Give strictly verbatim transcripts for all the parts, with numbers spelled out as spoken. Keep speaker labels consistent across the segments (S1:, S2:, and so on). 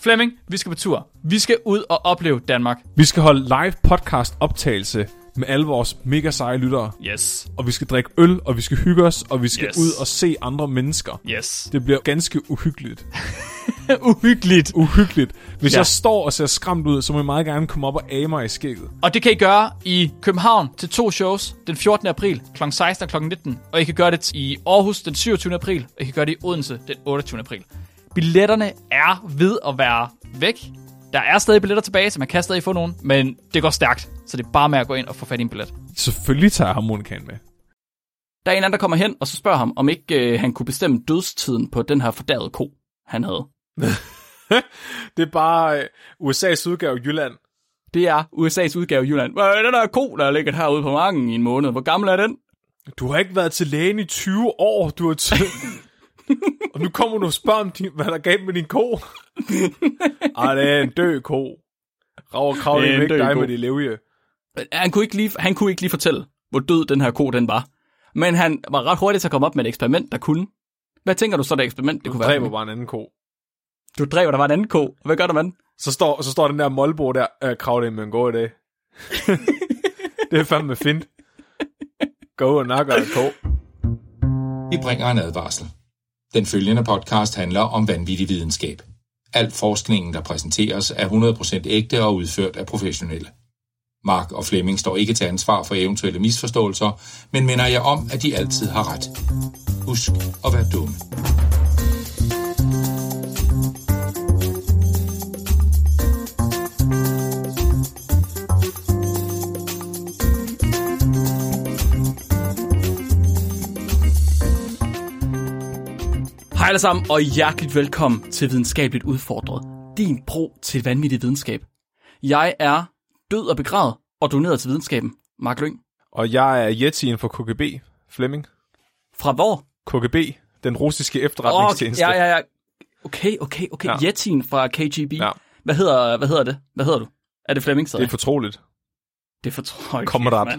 S1: Flemming, vi skal på tur. Vi skal ud og opleve Danmark.
S2: Vi skal holde live podcast optagelse med alle vores mega seje lyttere.
S1: Yes.
S2: Og vi skal drikke øl, og vi skal hygge os, og vi skal
S1: yes.
S2: ud og se andre mennesker.
S1: Yes.
S2: Det bliver ganske uhyggeligt.
S1: uhyggeligt.
S2: Uhyggeligt. Hvis
S1: ja.
S2: jeg står og ser skræmt ud, så må jeg meget gerne komme op og age mig i skægget.
S1: Og det kan I gøre i København til to shows den fjortende april klokken seksten og klokken nitten. Og I kan gøre det i Aarhus den syvogtyvende april, og I kan gøre det i Odense den otteogtyvende april. Billetterne er ved at være væk. Der er stadig billetter tilbage, så man kan stadig få nogen, men det går stærkt, så det er bare med at gå ind og få fat i en billet.
S2: Selvfølgelig tager jeg harmonikaen med.
S1: Der er en anden, der kommer hen, og så spørger ham, om ikke øh, han kunne bestemme dødstiden på den her fordærvede ko, han havde.
S2: Det er bare øh, U S A's udgave af Jylland.
S1: Det er U S A's udgave af Jylland. Hvad er den der ko, der er ligget herude på marken i en måned? Hvor gammel er den?
S2: Du har ikke været til lægen i tyve år, du har t- og nu kommer du og spørger om, hvad der er galt med din ko. Ej, det er en død ko. Rav og krav, det er væk dig ko. Med de levje.
S1: Han kunne, ikke lige, han kunne ikke lige fortælle, hvor død den her ko den var. Men han var ret hurtigt til at komme op med et eksperiment, der kunne. Hvad tænker du så, det eksperiment, det
S2: du
S1: kunne være? Du
S2: dræber bare en anden ko.
S1: Du dræber, der var en anden ko. Hvad gør du, mand?
S2: Så står, så står den der målbo der, øh, krav det med en god idé. Det er fandme fint. Gå og nakker en ko.
S3: Vi bringer en advarsel. Den følgende podcast handler om vanvittig videnskab. Al forskningen, der præsenteres, er hundrede procent ægte og udført af professionelle. Mark og Flemming står ikke til ansvar for eventuelle misforståelser, men minder jer om, at de altid har ret. Husk at være dumme.
S1: Hej alle sammen, og hjerteligt velkommen til Videnskabeligt Udfordret. Din bro til vanvittig videnskab. Jeg er død og begravet og doneret til videnskaben. Mark Lyng.
S2: Og jeg er Yetien fra K G B, Flemming.
S1: Fra hvor?
S2: K G B, den russiske efterretningstjeneste.
S1: Oh, ja, ja, ja. Okay, okay, okay. Ja. Yetien fra K G B. Ja. Hvad hedder, hvad hedder det? Hvad hedder du? Er det Flemming så?
S2: Det er fortroligt.
S1: Det er fortroligt.
S2: Kammerat.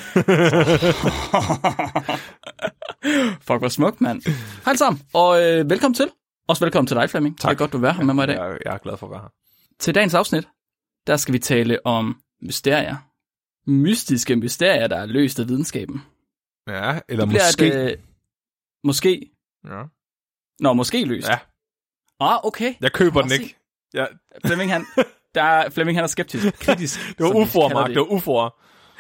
S1: Fuck, hvor smukt, mand. Hej sammen, og øh, velkommen til. Også velkommen til dig, Flemming.
S2: Tak.
S1: Det er godt, du er her med mig i dag.
S2: Jeg, jeg er glad for at være her.
S1: Til dagens afsnit, der skal vi tale om mysterier. Mystiske mysterier, der er løst af videnskaben.
S2: Ja, eller måske.
S1: Et, øh, måske.
S2: Ja.
S1: Nå, måske løst.
S2: Ja.
S1: Ah, okay.
S2: Jeg køber den ikke. Ja.
S1: Flemming, han, der er, Flemming, han er skeptisk. Kritisk.
S2: Det var ufor, Mark. Det var ufor.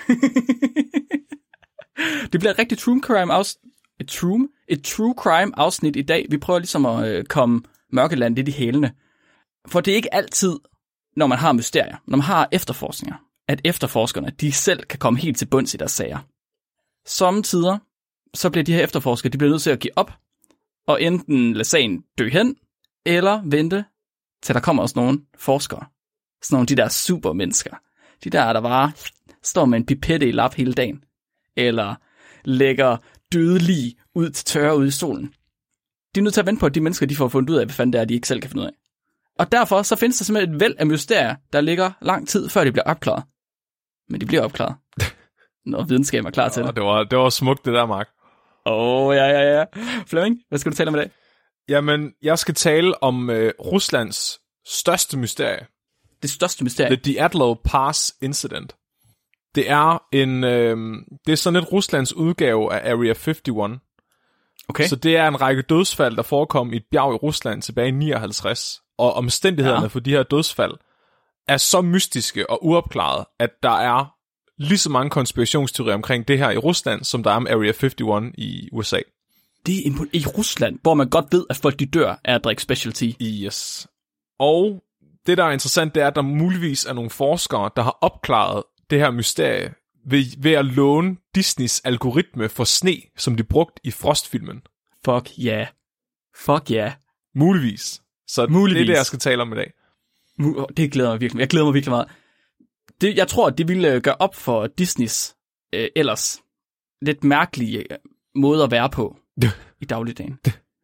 S1: Det bliver et rigtig true crime afsnit. Et true, et true crime afsnit i dag. Vi prøver ligesom at øh, komme mørkeland lidt i hælene. For det er ikke altid, når man har mysterier, når man har efterforskninger, at efterforskerne, de selv kan komme helt til bunds i deres sager. Samtidig, så bliver de her efterforskere, de bliver nødt til at give op, og enten lade sagen dø hen, eller vente, til der kommer også nogle forskere. Sådan nogle af de der supermennesker. De der, der bare står med en pipette i lap hele dagen. Eller lægger døde lig ud til tørre ude i solen. De er nødt til at vente på, at de mennesker, de får fundet ud af, hvad fanden det er, de ikke selv kan finde ud af. Og derfor så findes der simpelthen et væld af mysterier, der ligger lang tid, før de bliver opklaret. Men de bliver opklaret, når videnskaben er klar til det.
S2: Det var, det var smukt, det der, Mark.
S1: Åh, oh, ja, ja, ja. Flemming, hvad skal du tale om i dag?
S2: Jamen, jeg skal tale om øh, Ruslands største mysterie.
S1: Det største mysterie?
S2: The Diatlov Pass Incident. Det er en, øh, det er sådan et Ruslands udgave af Area femoghalvfems.
S1: Okay.
S2: Så det er en række dødsfald, der forekom i et bjerg i Rusland tilbage i nioghalvtreds. Og omstændighederne ja. for de her dødsfald er så mystiske og uopklarede, at der er lige så mange konspirationsteorier omkring det her i Rusland, som der er om Area femoghalvfems i U S A.
S1: Det er i Rusland, hvor man godt ved, at folk de dør af at drikke specialty.
S2: Yes. Og det, der er interessant, det er, at der muligvis er nogle forskere, der har opklaret det her mysterie ved, ved at låne Disneys algoritme for sne, som de brugte i Frost-filmen.
S1: Fuck ja. Yeah. Fuck ja. Yeah.
S2: Muligvis. Så Muligvis. Det er det, jeg skal tale om i dag.
S1: Det glæder mig virkelig. Jeg glæder mig virkelig meget. Det, jeg tror, det ville gøre op for Disneys øh, ellers lidt mærkelige måde at være på i dagligdagen.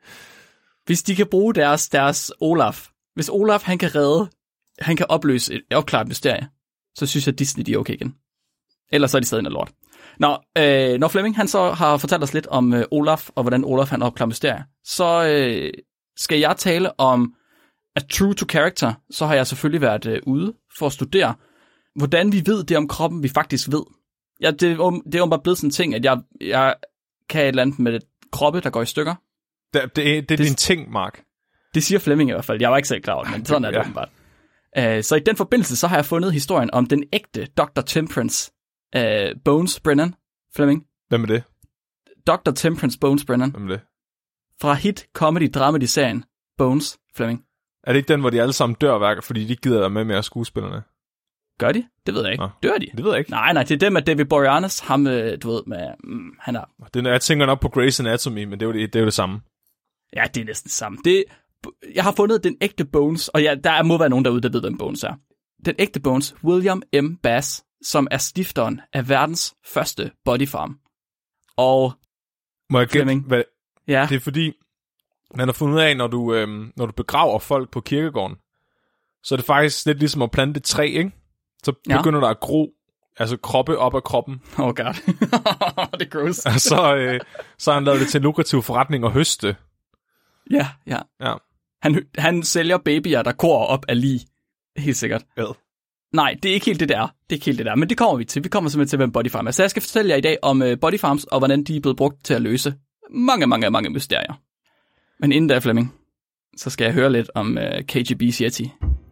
S1: Hvis de kan bruge deres, deres Olaf. Hvis Olaf, han kan redde, han kan opløse et opklaret mysterie, så synes jeg, at Disney, de er okay igen. Ellers så er de stadig noget lort. Nå, øh, når Flemming, han så har fortalt os lidt om øh, Olaf, og hvordan Olaf, han opklarer mysterier, så øh, skal jeg tale om at true to character, så har jeg selvfølgelig været øh, ude for at studere, hvordan vi ved det om kroppen, vi faktisk ved. Ja, det, det er jo bare blevet sådan en ting, at jeg, jeg kan et eller andet med kroppe, der går i stykker.
S2: Det, det, det er det, din ting, Mark.
S1: Det siger Flemming i hvert fald. Jeg var ikke selv klar over det, men sådan er det åbenbart. Ja. Uh, så i den forbindelse, så har jeg fundet historien om den ægte doktor Temperance uh, Bones Brennan. Flemming?
S2: Hvem er det?
S1: doktor Temperance Bones Brennan.
S2: Hvem er det?
S1: Fra hit comedy dramedy-serien Bones, Flemming.
S2: Er det ikke den, hvor de alle sammen dør værker, fordi de ikke gider med mere skuespillerne?
S1: Gør de? Det ved jeg ikke. Nå. Dør de?
S2: Det ved jeg ikke.
S1: Nej, nej, det er dem med David Boreanaz. Ham, du ved, med, mm, han er...
S2: Det er, jeg tænker nok på Grey's Anatomy, men det er jo det, det, er jo det samme.
S1: Ja, det er næsten det samme. Det, jeg har fundet den ægte Bones, og ja, der må være nogen derude, der ved, hvem Bones er. Den ægte Bones, William M. Bass, som er stifteren af verdens første bodyfarm. Og...
S2: Må jeg gætte, hvad...
S1: Ja.
S2: Det er fordi, man har fundet ud af, når du, øhm, når du begraver folk på kirkegården, så er det faktisk lidt ligesom at plante et træ, ikke? Så begynder ja. der at gro, altså kroppe op af kroppen.
S1: Oh god, det er gross.
S2: Og så, øh, så har han lavet det til en lukrativ forretning at høste.
S1: Ja, ja.
S2: ja.
S1: Han, han sælger babyer, der går op af lige. Helt sikkert.
S2: Ja.
S1: Nej, det er ikke helt det der. Det er ikke helt det der, men det kommer vi til. Vi kommer simpelthen til, hvem Bodyfarm er. Så jeg skal fortælle jer i dag om uh, Bodyfarms, og hvordan de er blevet brugt til at løse mange, mange, mange mysterier. Men inden da, Flemming, så skal jeg høre lidt om uh, K G B's Yeti.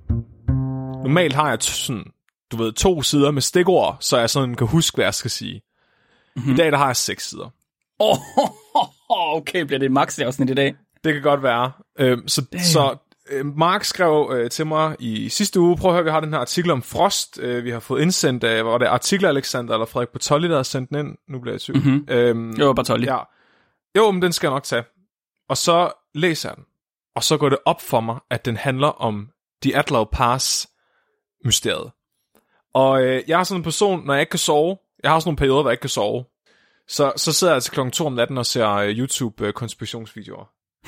S2: Normalt har jeg t- sådan, du ved, to sider med stikord, så jeg sådan kan huske, hvad jeg skal sige. Mm-hmm. I dag, der har jeg seks sider.
S1: Oh, okay, bliver det max afsnit i dag?
S2: Det kan godt være. Øhm, så så øh, Mark skrev øh, til mig i sidste uge, prøv at høre, vi har den her artikel om frost, øh, vi har fået indsendt af, hvor det er artikler Alexander eller Frederik Bartolli, der har sendt den ind. Nu bliver jeg i tvivl.
S1: Mm-hmm. Øhm, jo, Bartolli.
S2: Ja. Jo, men den skal jeg nok tage. Og så læser jeg den. Og så går det op for mig, at den handler om Dyatlov Pass-mysteriet. Og øh, jeg er sådan en person, når jeg ikke kan sove, jeg har sådan nogle perioder, hvor jeg ikke kan sove, så, så sidder jeg til klokken to om natten og ser øh, YouTube-konspirationsvideoer.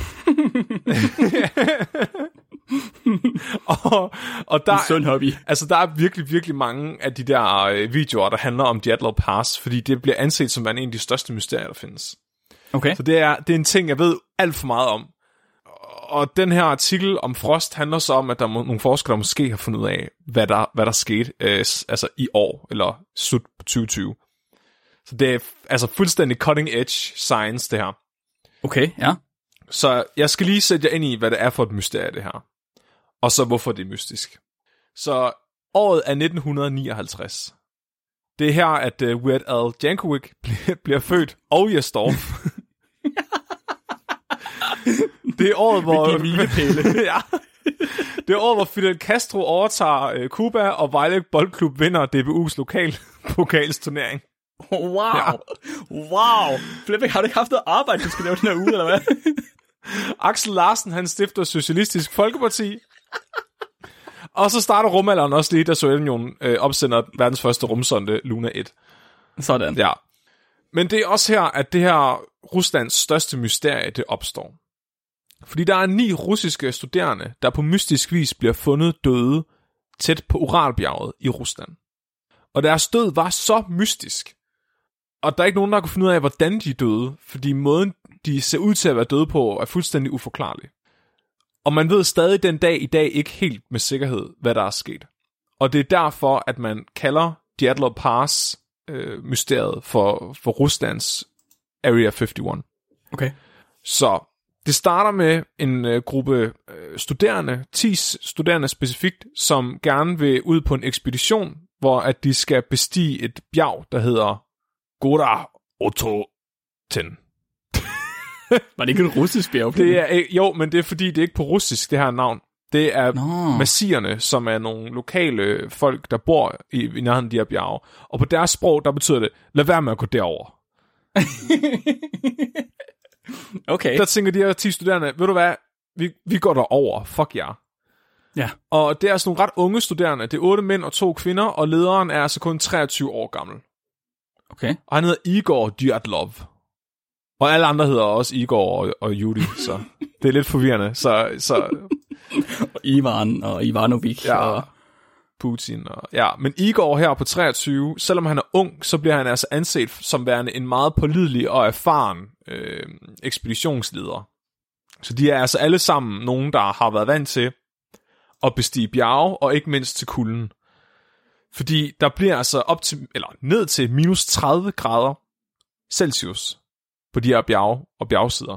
S2: og, og der,
S1: en sund hobby.
S2: Altså, der er virkelig, virkelig mange af de der øh, videoer, der handler om Dyatlov Pass, fordi det bliver anset som en af de største mysterier, der findes.
S1: Okay.
S2: Så det er, det er en ting, jeg ved alt for meget om. Og den her artikel om frost handler så om, at der er nogle forskere, der måske har fundet ud af, hvad der, hvad der skete øh, altså i år, eller slut på tyve tyve. Så det er altså fuldstændig cutting edge science, det her.
S1: Okay, ja.
S2: Så jeg skal lige sætte jer ind i, hvad det er for et mysterie, det her. Og så hvorfor det er mystisk. Så året er nitten nioghalvtreds. Det er her, at uh, Weird Al Yankovic bliver, bliver født, og Jesdorf. Det er året, hvor... ja. Det er året, hvor Fidel Castro overtager Cuba, uh, og Vejle Boldklub vinder D B U's lokalpokalsturnering.
S1: Wow. Ja. Wow. Flemming, har du ikke haft noget arbejde, du skal lave den her uge, eller hvad?
S2: Axel Larsen, han stifter Socialistisk Folkeparti. Og så starter rumalderen også lige, da Sovjetunionen øh, opsender verdens første rumsonde, Luna et.
S1: Sådan.
S2: Ja. Men det er også her, at det her Ruslands største mysterie, det opstår. Fordi der er ni russiske studerende, der på mystisk vis bliver fundet døde tæt på Uralbjerget i Rusland. Og deres død var så mystisk. Og der er ikke nogen, der kunne finde ud af, hvordan de døde, fordi måden, de ser ud til at være døde på, er fuldstændig uforklarlig. Og man ved stadig den dag i dag ikke helt med sikkerhed, hvad der er sket. Og det er derfor, at man kalder Dyatlov Pass-mysteriet øh, for, for Ruslands Area femoghalvfems.
S1: Okay.
S2: Så det starter med en øh, gruppe øh, studerende, ti studerende specifikt, som gerne vil ud på en ekspedition, hvor at de skal bestige et bjerg, der hedder Gora Ototen.
S1: Var det ikke en russisk bjerg?
S2: Det er, jo, men det er fordi, det er ikke på russisk, det her navn. Det er
S1: Nå.
S2: Masierne, som er nogle lokale folk, der bor i, i nærheden af de her bjerge. Og på deres sprog, der betyder det, lad være med at gå derover.
S1: Okay.
S2: Der tænker de her ti studerende, ved du hvad, vi, vi går derover, fuck jer.
S1: Ja.
S2: Og det er altså nogle ret unge studerende. Det er otte mænd og to kvinder, og lederen er altså kun treogtyve år gammel.
S1: Okay.
S2: Og han hedder Igor Dyatlov. Og alle andre hedder også Igor og, og Yuri, så det er lidt forvirrende. Så, så...
S1: og Ivan og Ivanovic
S2: ja,
S1: og
S2: Putin. Og... Ja, men Igor her på treogtyve, selvom han er ung, så bliver han altså anset som værende en meget pålidelig og erfaren øh, ekspeditionsleder. Så de er altså alle sammen nogen, der har været vant til at bestige bjerge, og ikke mindst til kulden. Fordi der bliver altså op til, eller ned til minus tredive grader Celsius på de her bjerge og bjergsider.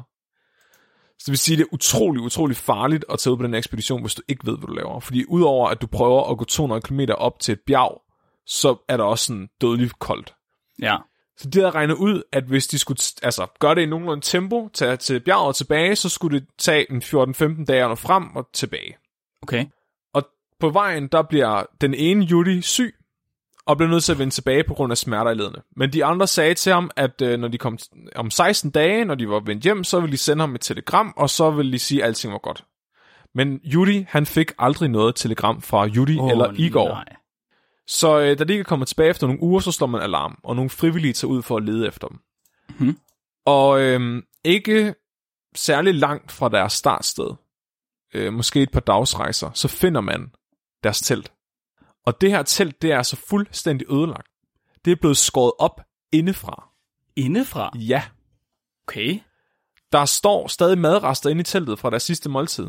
S2: Så det vil sige, at det er utrolig, utrolig farligt at tage ud på den ekspedition, hvis du ikke ved, hvad du laver. Fordi udover at du prøver at gå to hundrede kilometer op til et bjerg, så er der også sådan dødeligt koldt.
S1: Ja.
S2: Så de havde regnet ud, at hvis de skulle altså, gøre det i nogenlunde tempo, tage til bjerget og tilbage, så skulle det tage en fjorten femten dage og frem og tilbage.
S1: Okay.
S2: Og på vejen, der bliver den ene Yuri syg, og blev nødt til at vende tilbage på grund af smerter i ledene. Men de andre sagde til ham, at øh, når de kom om seksten dage, når de var vendt hjem, så ville de sende ham et telegram, og så ville de sige, at alting var godt. Men Yuri, han fik aldrig noget telegram fra Yuri oh, eller Igor. Nej. Så øh, da de ikke er kommet tilbage efter nogle uger, så slår man alarm, og nogle frivillige tager ud for at lede efter dem.
S1: Mm-hmm.
S2: Og øh, ikke særlig langt fra deres startsted, øh, måske et par dagsrejser, så finder man deres telt. Og det her telt, det er altså fuldstændig ødelagt. Det er blevet skåret op indefra.
S1: Indefra?
S2: Ja.
S1: Okay.
S2: Der står stadig madrester inde i teltet fra deres sidste måltid.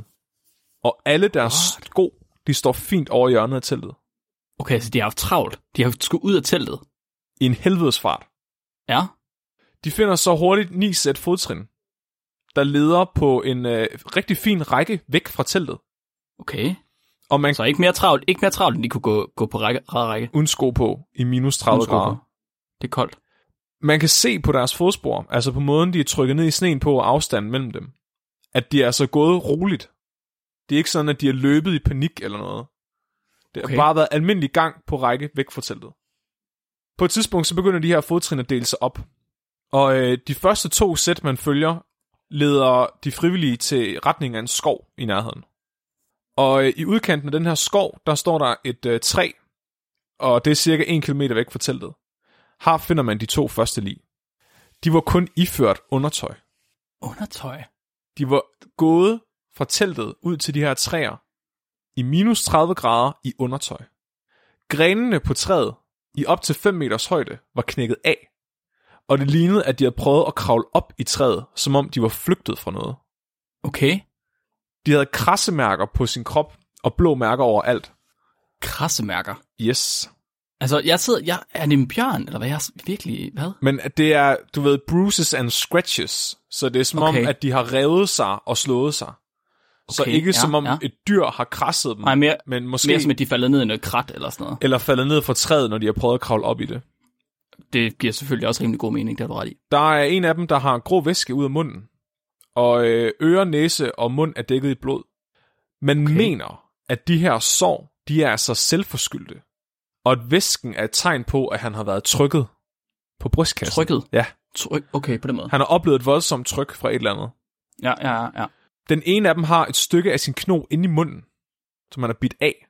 S2: Og alle deres What? sko, de står fint over hjørnet af teltet.
S1: Okay, så de har haft travlt. De har skulle ud af teltet.
S2: I en helvedes fart.
S1: Ja.
S2: De finder så hurtigt ni sæt fodtrin, der leder på en øh, rigtig fin række væk fra teltet.
S1: Okay.
S2: Og man
S1: så ikke mere travlt, ikke mere travlt, end de kunne gå, gå på række, række.
S2: Uden sko på i minus tredive grader. På.
S1: Det er koldt.
S2: Man kan se på deres fodspor, altså på måden, de er trykket ned i sneen på og afstanden mellem dem, at de er altså gået roligt. Det er ikke sådan, at de er løbet i panik eller noget. Det har okay. bare været almindelig gang på række væk fra teltet. På et tidspunkt, så begynder de her fodtrin at dele sig op. Og øh, de første to sæt, man følger, leder de frivillige til retning af en skov i nærheden. Og øh, i udkanten af den her skov, der står der et øh, træ, og det er cirka en kilometer væk fra teltet. Her finder man de to første lig. De var kun iført undertøj.
S1: Undertøj?
S2: De var gået fra teltet ud til de her træer i minus tredive grader i undertøj. Grenene på træet i op til fem meters højde var knækket af, og det lignede, at de havde prøvet at kravle op i træet, som om de var flygtet fra noget.
S1: Okay.
S2: De havde krassemærker på sin krop, og blå mærker overalt.
S1: Krassemærker?
S2: Yes.
S1: Altså, jeg sidder, jeg, er det en bjørn, eller hvad? Jeg virkelig, hvad?
S2: Men det er, du ved, bruises and scratches, så det er som okay. om, at de har revet sig og slået sig. Så okay, ikke ja, som om ja. et dyr har krasset dem.
S1: Nej, mere,
S2: men måske,
S1: mere som at de faldet ned i noget krat eller sådan noget.
S2: Eller faldet ned fra træet, når de har prøvet at kravle op i det.
S1: Det giver selvfølgelig også rimelig god mening, det har du ret i.
S2: Der er en af dem, der har grå væske ud af munden. Og øre, næse og mund er dækket i blod. Man okay. mener, at de her sår, de er altså selvforskyldte. Og at væsken er et tegn på, at han har været trykket på brystkassen.
S1: Trykket?
S2: Ja.
S1: Tryk, okay, på den måde.
S2: Han har oplevet et voldsomt tryk fra et eller andet.
S1: Ja, ja, ja.
S2: Den ene af dem har et stykke af sin kno inde i munden, som han har bidt af.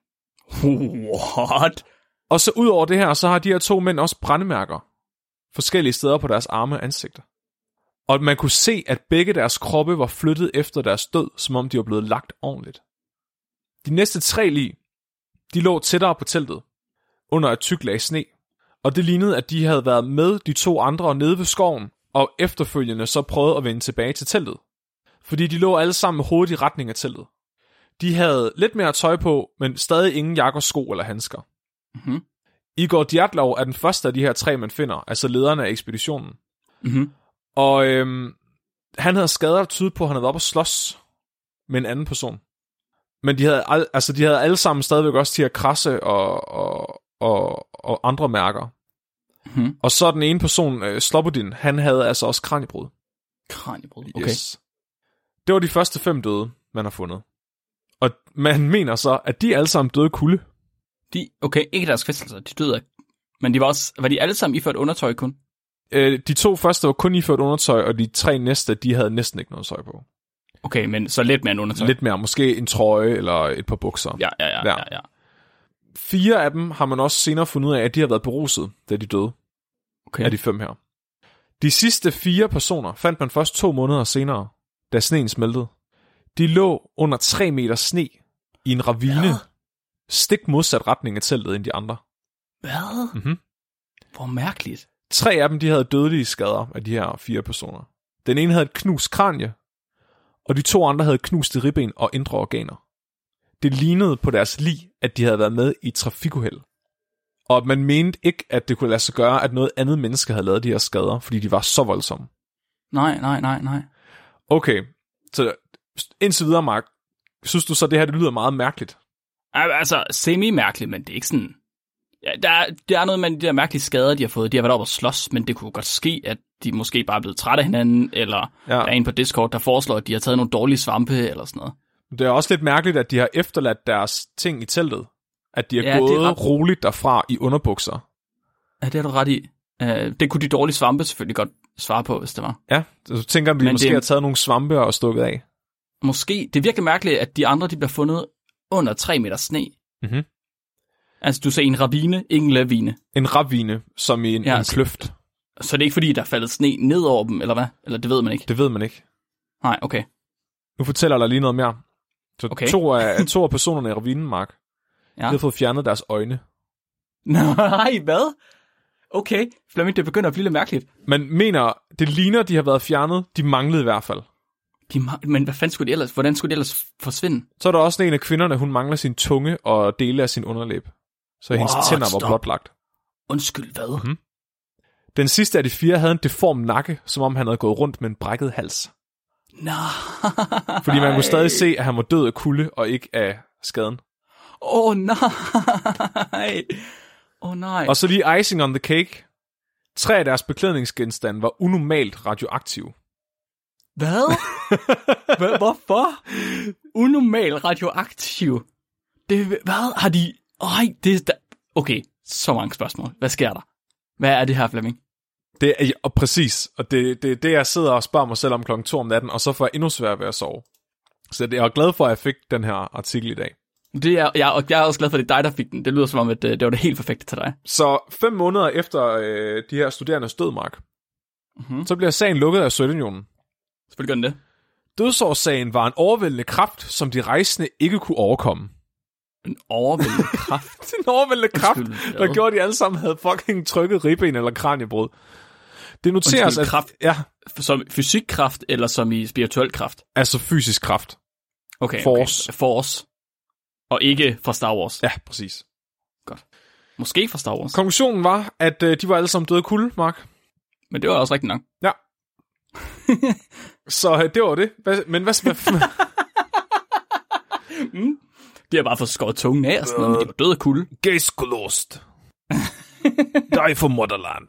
S1: What?
S2: Og så ud over det her, så har de her to mænd også brændemærker forskellige steder på deres arme og ansigter. Og man kunne se, at begge deres kroppe var flyttet efter deres død, som om de var blevet lagt ordentligt. De næste tre lig, de lå tættere på teltet, under et tykt lag sne, og det lignede, at de havde været med de to andre nede ved skoven, og efterfølgende så prøvede at vende tilbage til teltet. Fordi de lå alle sammen med hovedet i retning af teltet. De havde lidt mere tøj på, men stadig ingen jakker, sko eller handsker.
S1: Mm-hmm.
S2: Igor Djatlov er den første af de her tre, man finder, altså lederne af ekspeditionen.
S1: Mm-hmm.
S2: Og øhm, han havde skader, der tydet på, at han havde været oppe og slås med en anden person. Men de havde, al- altså, de havde alle sammen stadigvæk også til at krasse og, og, og, og andre mærker.
S1: Mm-hmm.
S2: Og så den ene person, øh, Slobodin, han havde altså også kraniebrud.
S1: Kraniebrud, okay.
S2: Yes. Det var de første fem døde, man har fundet. Og man mener så, at de alle sammen døde kulde.
S1: De, okay, ikke deres kvæstelser, de døde. Men de var også, var de alle sammen iført undertøj kun?
S2: Øh, de to første var kun iført undertøj, og de tre næste, de havde næsten ikke noget tøj på.
S1: Okay, men så lidt mere end undertøj?
S2: Lidt mere, måske en trøje eller et par bukser.
S1: Ja, ja, ja. ja, ja.
S2: Fire af dem har man også senere fundet ud af, at de har været beruset, da de døde.
S1: Okay.
S2: Af de fem her. De sidste fire personer fandt man først to måneder senere, da sneen smeltede. De lå under tre meter sne i en ravine, ja. Stik modsat retning af teltet end de andre.
S1: Hvad?
S2: Mm-hmm.
S1: Hvor mærkeligt.
S2: Tre af dem, de havde dødelige skader af de her fire personer. Den ene havde et knust kranie, og de to andre havde knuste ribben og indre organer. det lignede på deres lig, at de havde været med i et trafikuheld. Og man mente ikke, at det kunne lade sig gøre, at noget andet menneske havde lavet de her skader, fordi de var så voldsomme.
S1: Nej, nej, nej, nej.
S2: Okay, så indtil videre, Mark, synes du så, det her det lyder meget mærkeligt?
S1: Altså, semi-mærkeligt, men det er ikke sådan... Ja, der, er, der er noget med de der mærkelige skader, de har fået. De har været op og slås, men det kunne godt ske, at de måske bare er blevet trætte af hinanden, eller ja. Der er en på Discord, der foreslår, at de har taget nogle dårlige svampe, eller sådan noget.
S2: Det er også lidt mærkeligt, at de har efterladt deres ting i teltet. At de har
S1: ja,
S2: gået
S1: ret...
S2: roligt derfra i underbukser.
S1: Ja, det har du ret i. Uh, det kunne de dårlige svampe selvfølgelig godt svare på, hvis det var.
S2: Ja, så tænker jeg, at vi men måske det... har taget nogle svampe og stukket af.
S1: Måske. Det er virkelig mærkeligt, at de andre de bliver fundet under tre meter sne.
S2: Mhm.
S1: Altså, du sagde en ravine, ikke en lavine.
S2: En ravine, som i en, ja, en kløft.
S1: Så, så det er ikke fordi, der er faldet sne ned over dem, eller hvad? Eller det ved man ikke?
S2: Det ved man ikke.
S1: Nej, okay.
S2: Nu fortæller jeg dig lige noget mere. Så
S1: okay.
S2: to, af, to af personerne i ravinen, Mark, ja. De har fået fjernet deres øjne.
S1: Nej, hvad? Okay, Flemming, det begynder at blive lidt mærkeligt.
S2: Man mener, det ligner, de har været fjernet. De manglede i hvert fald.
S1: De ma- men hvad fanden skulle de ellers, hvordan skulle de ellers forsvinde?
S2: Så er der også en af kvinderne, hun mangler sin tunge og dele af sin underlæb. Så hendes What? tænder var blotlagt.
S1: Undskyld, hvad? Mm-hmm.
S2: Den sidste af de fire havde en deform nakke, som om han havde gået rundt med en brækket hals.
S1: Nej.
S2: Fordi man kunne stadig se, at han var død af kulde og ikke af skaden.
S1: Åh oh, nej. Åh oh, nej.
S2: Og så lige icing on the cake. Tre af deres beklædningsgenstande var unormalt radioaktive.
S1: Hvad? Hvad? Hvorfor? Unormalt radioaktiv. Det, hvad har de... Ej, det er... Da... Okay, så mange spørgsmål. Hvad sker der? Hvad er det her, Flemming?
S2: Det er og præcis, og det er det, det, jeg sidder og spørger mig selv om klokken to om natten, og så får jeg endnu sværere ved at sove. Så jeg er glad for, at jeg fik den her artikel i dag.
S1: Det er, jeg, og jeg er også glad for, at det er dig, der fik den. Det lyder som om, at det var det helt perfekte til dig.
S2: Så fem måneder efter øh, de her studerendes død, Mark, mm-hmm. så bliver sagen lukket af Sovjetunionen.
S1: Selvfølgelig gør den det.
S2: Dødsårsagen var en overvældende kraft, som de rejsende ikke kunne overkomme.
S1: En overvældende kraft?
S2: en overvældende kraft, der gjorde, at de alle sammen havde fucking trykket ribben eller kraniebrud. Det noteres, at...
S1: kraft,
S2: ja.
S1: Som fysikkraft eller som i spirituel kraft?
S2: Altså fysisk kraft.
S1: Okay,
S2: Force.
S1: Okay. Force. Og ikke fra Star Wars?
S2: Ja, præcis.
S1: Godt. Måske fra Star Wars.
S2: Konklusionen var, at øh, de var alle sammen døde kulde, Mark.
S1: Men det var også rigtigt nok.
S2: Ja. Så øh, det var det. Hvad, men hvad... hvad
S1: mm. De har bare fået skåret tungen af og sådan noget, men de var døde af kulde.
S2: Gæskolost. Die for motherland.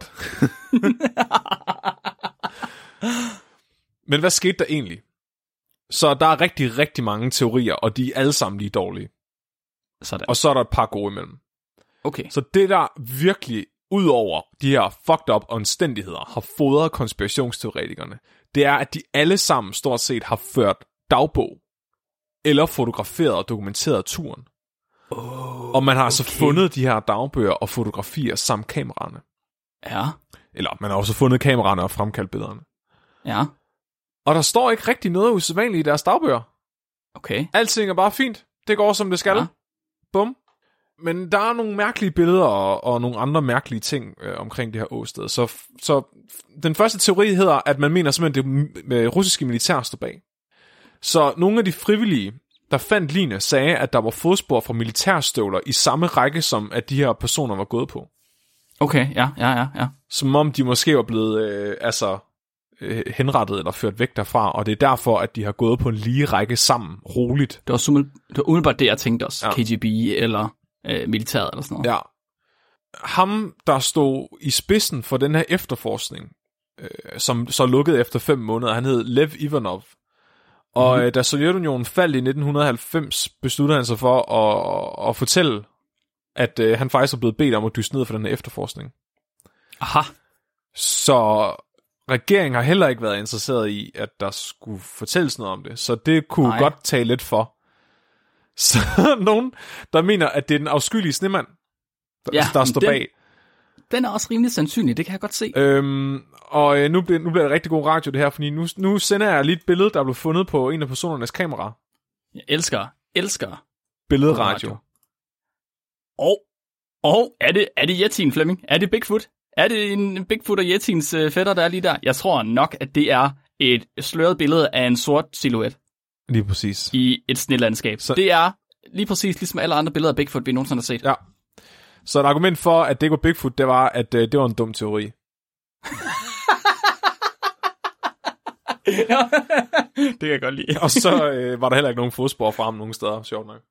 S2: Men hvad skete der egentlig? Så der er rigtig, rigtig mange teorier, og de er alle sammen lige dårlige.
S1: Sådan.
S2: Og så er der et par gode imellem.
S1: Okay.
S2: Så det der virkelig, ud over de her fucked up omstændigheder, har fodret konspirationsteoretikerne, det er, at de alle sammen stort set har ført dagbog, eller fotograferet og dokumenteret turen.
S1: Oh,
S2: og man har okay. altså fundet de her dagbøger og fotografier samt kameraerne.
S1: Ja.
S2: Eller man har også fundet kameraerne og fremkaldt billederne.
S1: Ja.
S2: Og der står ikke rigtig noget usædvanligt i deres dagbøger.
S1: Okay.
S2: Alting er bare fint. Det går, som det skal. Ja. Bum. Men der er nogle mærkelige billeder og, og nogle andre mærkelige ting øh, omkring det her åsted. Så, så den første teori hedder, at man mener simpelthen, det med russiske militær står bag. Så nogle af de frivillige, der fandt ligene, sagde, at der var fodspor fra militærstøvler i samme række, som at de her personer var gået på.
S1: Okay, ja, ja, ja. ja.
S2: Som om de måske var blevet øh, altså, øh, henrettet eller ført væk derfra, og det er derfor, at de har gået på en lige række sammen, roligt.
S1: Det var, sumel, det var umiddelbart det, jeg tænkte også. Ja. K G B eller øh, militæret eller sådan noget.
S2: Ja. Ham, der stod i spidsen for den her efterforskning, øh, som så lukkede efter fem måneder, han hed Lev Ivanov. Og mm-hmm. da Sovjetunionen faldt i nitten halvfems, besluttede han sig for at, at fortælle, at øh, han faktisk er blevet bedt om at dyste ned for den her efterforskning.
S1: Aha. Så
S2: regeringen har heller ikke været interesseret i, at der skulle fortælles noget om det. Så det kunne Nej. godt tage lidt for. Så nogen, der mener, at det er den afskyelige snemand, der, ja, der står
S1: den,
S2: bag.
S1: Den er også rimelig sandsynlig, det kan jeg godt se.
S2: Øhm, og øh, nu, bliver, nu bliver det rigtig god radio det her, fordi nu, nu sender jeg lige et billede, der er blevet fundet på en af personernes kamera.
S1: Jeg elsker, elsker
S2: billedradio.
S1: Og, og er det, er det Yetin, Flemming? Er det Bigfoot? Er det en Bigfoot og Yetins øh, fætter, der er lige der? Jeg tror nok, at det er et sløret billede af en sort silhuet.
S2: Lige præcis.
S1: I et snelandskab. Så det er lige præcis ligesom alle andre billeder af Bigfoot, vi nogensinde har set.
S2: Ja. Så et argument for, at det ikke var Bigfoot, det var, at øh, det var en dum teori.
S1: Ja, det kan jeg godt lide.
S2: Og så øh, var der heller ikke nogen fodspor frem nogen steder, sjovt nok.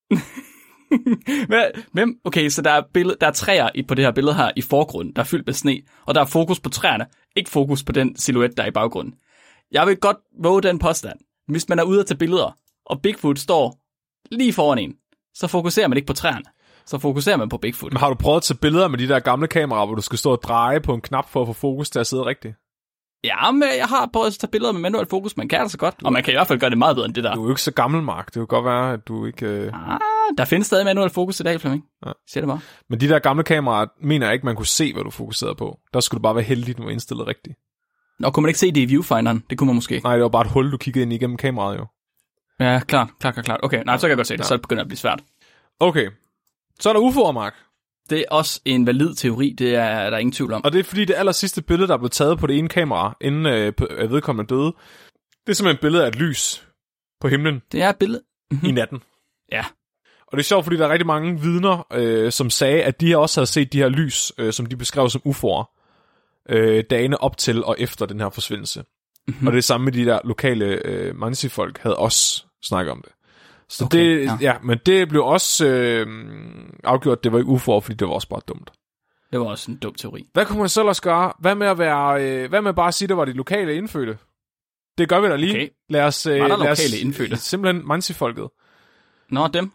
S1: Hvem? Okay, så der er, billede, der er træer i, på det her billede her i forgrunden, der er fyldt med sne, og der er fokus på træerne, ikke fokus på den silhuet, der er i baggrunden. Jeg vil godt våge den påstand. Hvis man er ude at tage billeder, og Bigfoot står lige foran en, så fokuserer man ikke på træerne. Så fokuserer man på Bigfoot.
S2: Men har du prøvet at tage billeder med de der gamle kameraer, hvor du skal stå og dreje på en knap for at få fokus til at sidde rigtigt?
S1: Ja, men jeg har prøvet at tage billeder med manuel fokus. Man kan altså godt, og man kan i hvert fald gøre det meget bedre end det der.
S2: Du er jo ikke så gammel, Mark. Det kan godt være, at du ikke... Øh...
S1: Ah, der findes stadig manuel fokus i dag, Flemming. Ja. Siger det bare.
S2: Men de der gamle kameraer mener jeg ikke, man kunne se, hvad du fokuserede på. Der skulle du bare være heldig, at du var indstillet rigtigt.
S1: Nå, kunne man ikke se det i viewfinderen? Det kunne man måske.
S2: Nej, det var bare et hul, du kiggede ind igennem kameraet jo.
S1: Ja, klart, klart, klart, klart. Okay, nej, så kan jeg godt se det. Ja. Så begynder det at blive svært.
S2: Okay, så er der U F O'er, Mark.
S1: Det er også en valid teori, det er der ingen tvivl om.
S2: Og det er fordi det aller sidste billede, der blev taget på det ene kamera, inden øh, vedkommende døde, det er simpelthen et billede af et lys på himlen.
S1: Det er et billede.
S2: I natten.
S1: Ja.
S2: Og det er sjovt, fordi der er rigtig mange vidner, øh, som sagde, at de også havde set de her lys, øh, som de beskrev som U F O'er, øh, dagene op til og efter den her forsvindelse. Mm-hmm. Og det samme med de der lokale øh, Mansi-folk havde også snakket om det. Så okay, det, ja. ja, men det blev også øh, afgjort, det var ikke U F O'er, fordi det var også bare dumt.
S1: Det var også en dum teori.
S2: Hvad kunne man så ellers gøre? Hvad med at være, øh, hvad med bare at sige, det var de lokale indfødte? Det gør vi da lige. Okay. Lad os, øh,
S1: var der
S2: lad os,
S1: lokale indfødte?
S2: Simpelthen Mansi-folket.
S1: Nå, dem?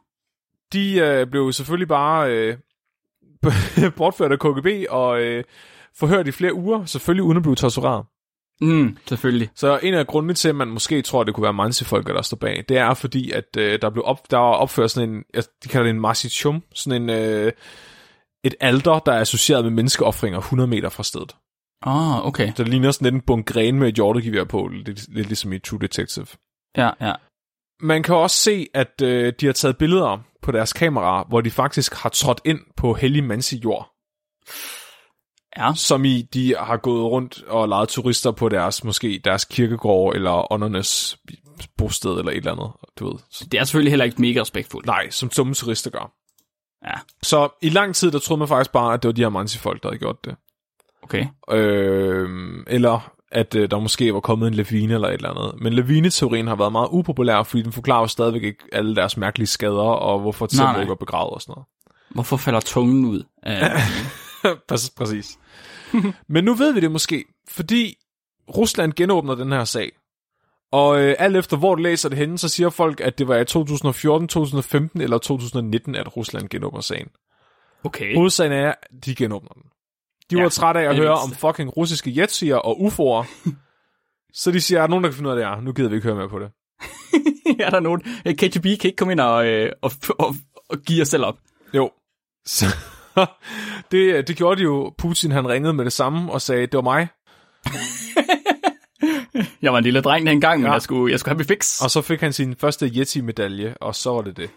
S2: De øh, blev selvfølgelig bare øh, bortført af K G B og øh, forhørt i flere uger, selvfølgelig uden at blive tortureret.
S1: Mm, selvfølgelig.
S2: Så en af grundene til, at man måske tror, at det kunne være Mansi-folket, der står bag, det er fordi, at øh, der blev op, der var opført sådan en, de kalder det en Masichum, sådan en, øh, et alter, der er associeret med menneskeoffringer hundrede meter fra stedet.
S1: Ah, okay.
S2: Så det ligner sådan lidt en bunke grene med et hjortegevær på, lidt, lidt ligesom i True Detective.
S1: Ja, ja.
S2: Man kan også se, at øh, de har taget billeder på deres kameraer, hvor de faktisk har trådt ind på hellig Mansi-jord.
S1: Ja.
S2: Som i, de har gået rundt og lejet turister på deres, måske deres kirkegård, eller åndernes bosted, eller et eller andet, du ved. Så
S1: det er selvfølgelig heller ikke mega respektfuldt.
S2: Nej, som dumme turister gør.
S1: Ja.
S2: Så i lang tid, der troede man faktisk bare, at det var de her Mansi-folk, der havde gjort det.
S1: Okay.
S2: Øh, eller at øh, der måske var kommet en lavine eller et eller andet. Men lavineteorien har været meget upopulær, fordi den forklarer stadigvæk ikke alle deres mærkelige skader, og hvorfor tilbukker begravet og sådan noget.
S1: Hvorfor falder tungen ud af...
S2: Præcis. Men nu ved vi det måske, fordi Rusland genåbner den her sag. Og øh, alt efter hvor du læser det henne, så siger folk, at det var i to tusind og fjorten, to tusind og femten eller to tusind og nitten, at Rusland genåbner sagen.
S1: Okay.
S2: Hovedsagen er, at de genåbner den. De var ja, trætte af at høre om fucking russiske jetsier og U F O'er. Så de siger, at der er nogen, der kan finde ud af det her. Nu gider vi ikke høre mere på det.
S1: Er der nogen? K G B kan ikke komme ind og, øh, og, og, og give os selv op.
S2: Jo. Så det, det gjorde de jo. Putin, han ringede med det samme og sagde, det var mig.
S1: Jeg var en lille dreng dengang, men ja. jeg, skulle, jeg skulle have mit fix.
S2: Og så fik han sin første Yeti-medalje, og så var det det.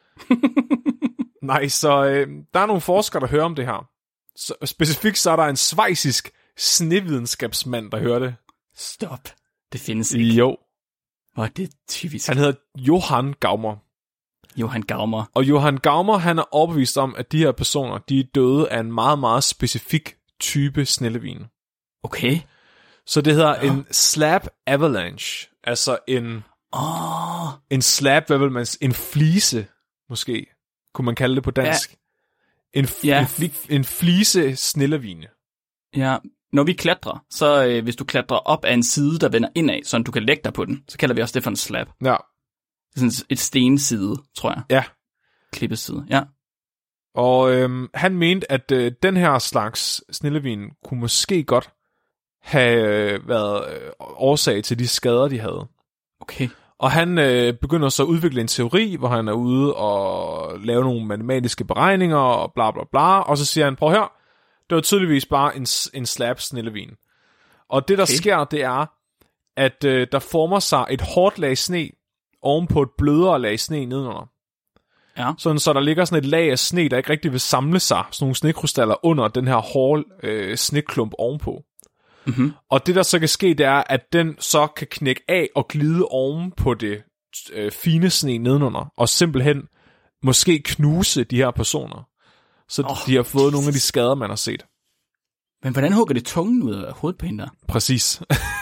S2: Nej, så øh, der er nogle forskere, der hører om det her. Så, specifikt så er der en schweizisk snevidenskabsmand, der hører det.
S1: Stop. Det findes ikke.
S2: Jo.
S1: Hvor det er typisk.
S2: Han hedder Johan Gaumer.
S1: Johan Gaumer.
S2: Og Johan Gaumer, han er overbevist om, at de her personer, de er døde af en meget, meget specifik type snellevin.
S1: Okay.
S2: Så det hedder ja. en slab avalanche. Altså en...
S1: Oh.
S2: En slab, hvad vil man sige? En flise, måske. Kunne man kalde det på dansk. Ja. En, f- ja. en, fli- en flise snellevine.
S1: Ja, når vi klatrer, så øh, hvis du klatrer op af en side, der vender indad, så du kan lægge dig på den, så kalder vi også det for en slab.
S2: Ja.
S1: Det er sådan et stenside, tror jeg.
S2: Ja.
S1: Klippeside, ja.
S2: Og øhm, han mente, at øh, den her slags snellevin kunne måske godt have øh, været øh, årsag til de skader, de havde.
S1: Okay.
S2: Og han øh, begynder så at udvikle en teori, hvor han er ude og lave nogle matematiske beregninger og bla bla bla, og så siger han, prøv her, det var tydeligvis bare en, en slab snellevin. Og det der okay. sker, det er, at øh, der former sig et hårdt lag sne oven på et blødere lag sne nedenunder.
S1: Ja.
S2: Sådan, så der ligger sådan et lag af sne, der ikke rigtig vil samle sig, sådan nogle snekrystaller under den her hårde øh, sneklump ovenpå.
S1: Mm-hmm.
S2: Og det der så kan ske, det er, at den så kan knække af og glide oven på det øh, fine sne nedenunder, og simpelthen måske knuse de her personer, så oh, de har fået Jesus. Nogle af de skader, man har set.
S1: Men hvordan hugger det tungen ud af hovedet på hende der?
S2: Præcis.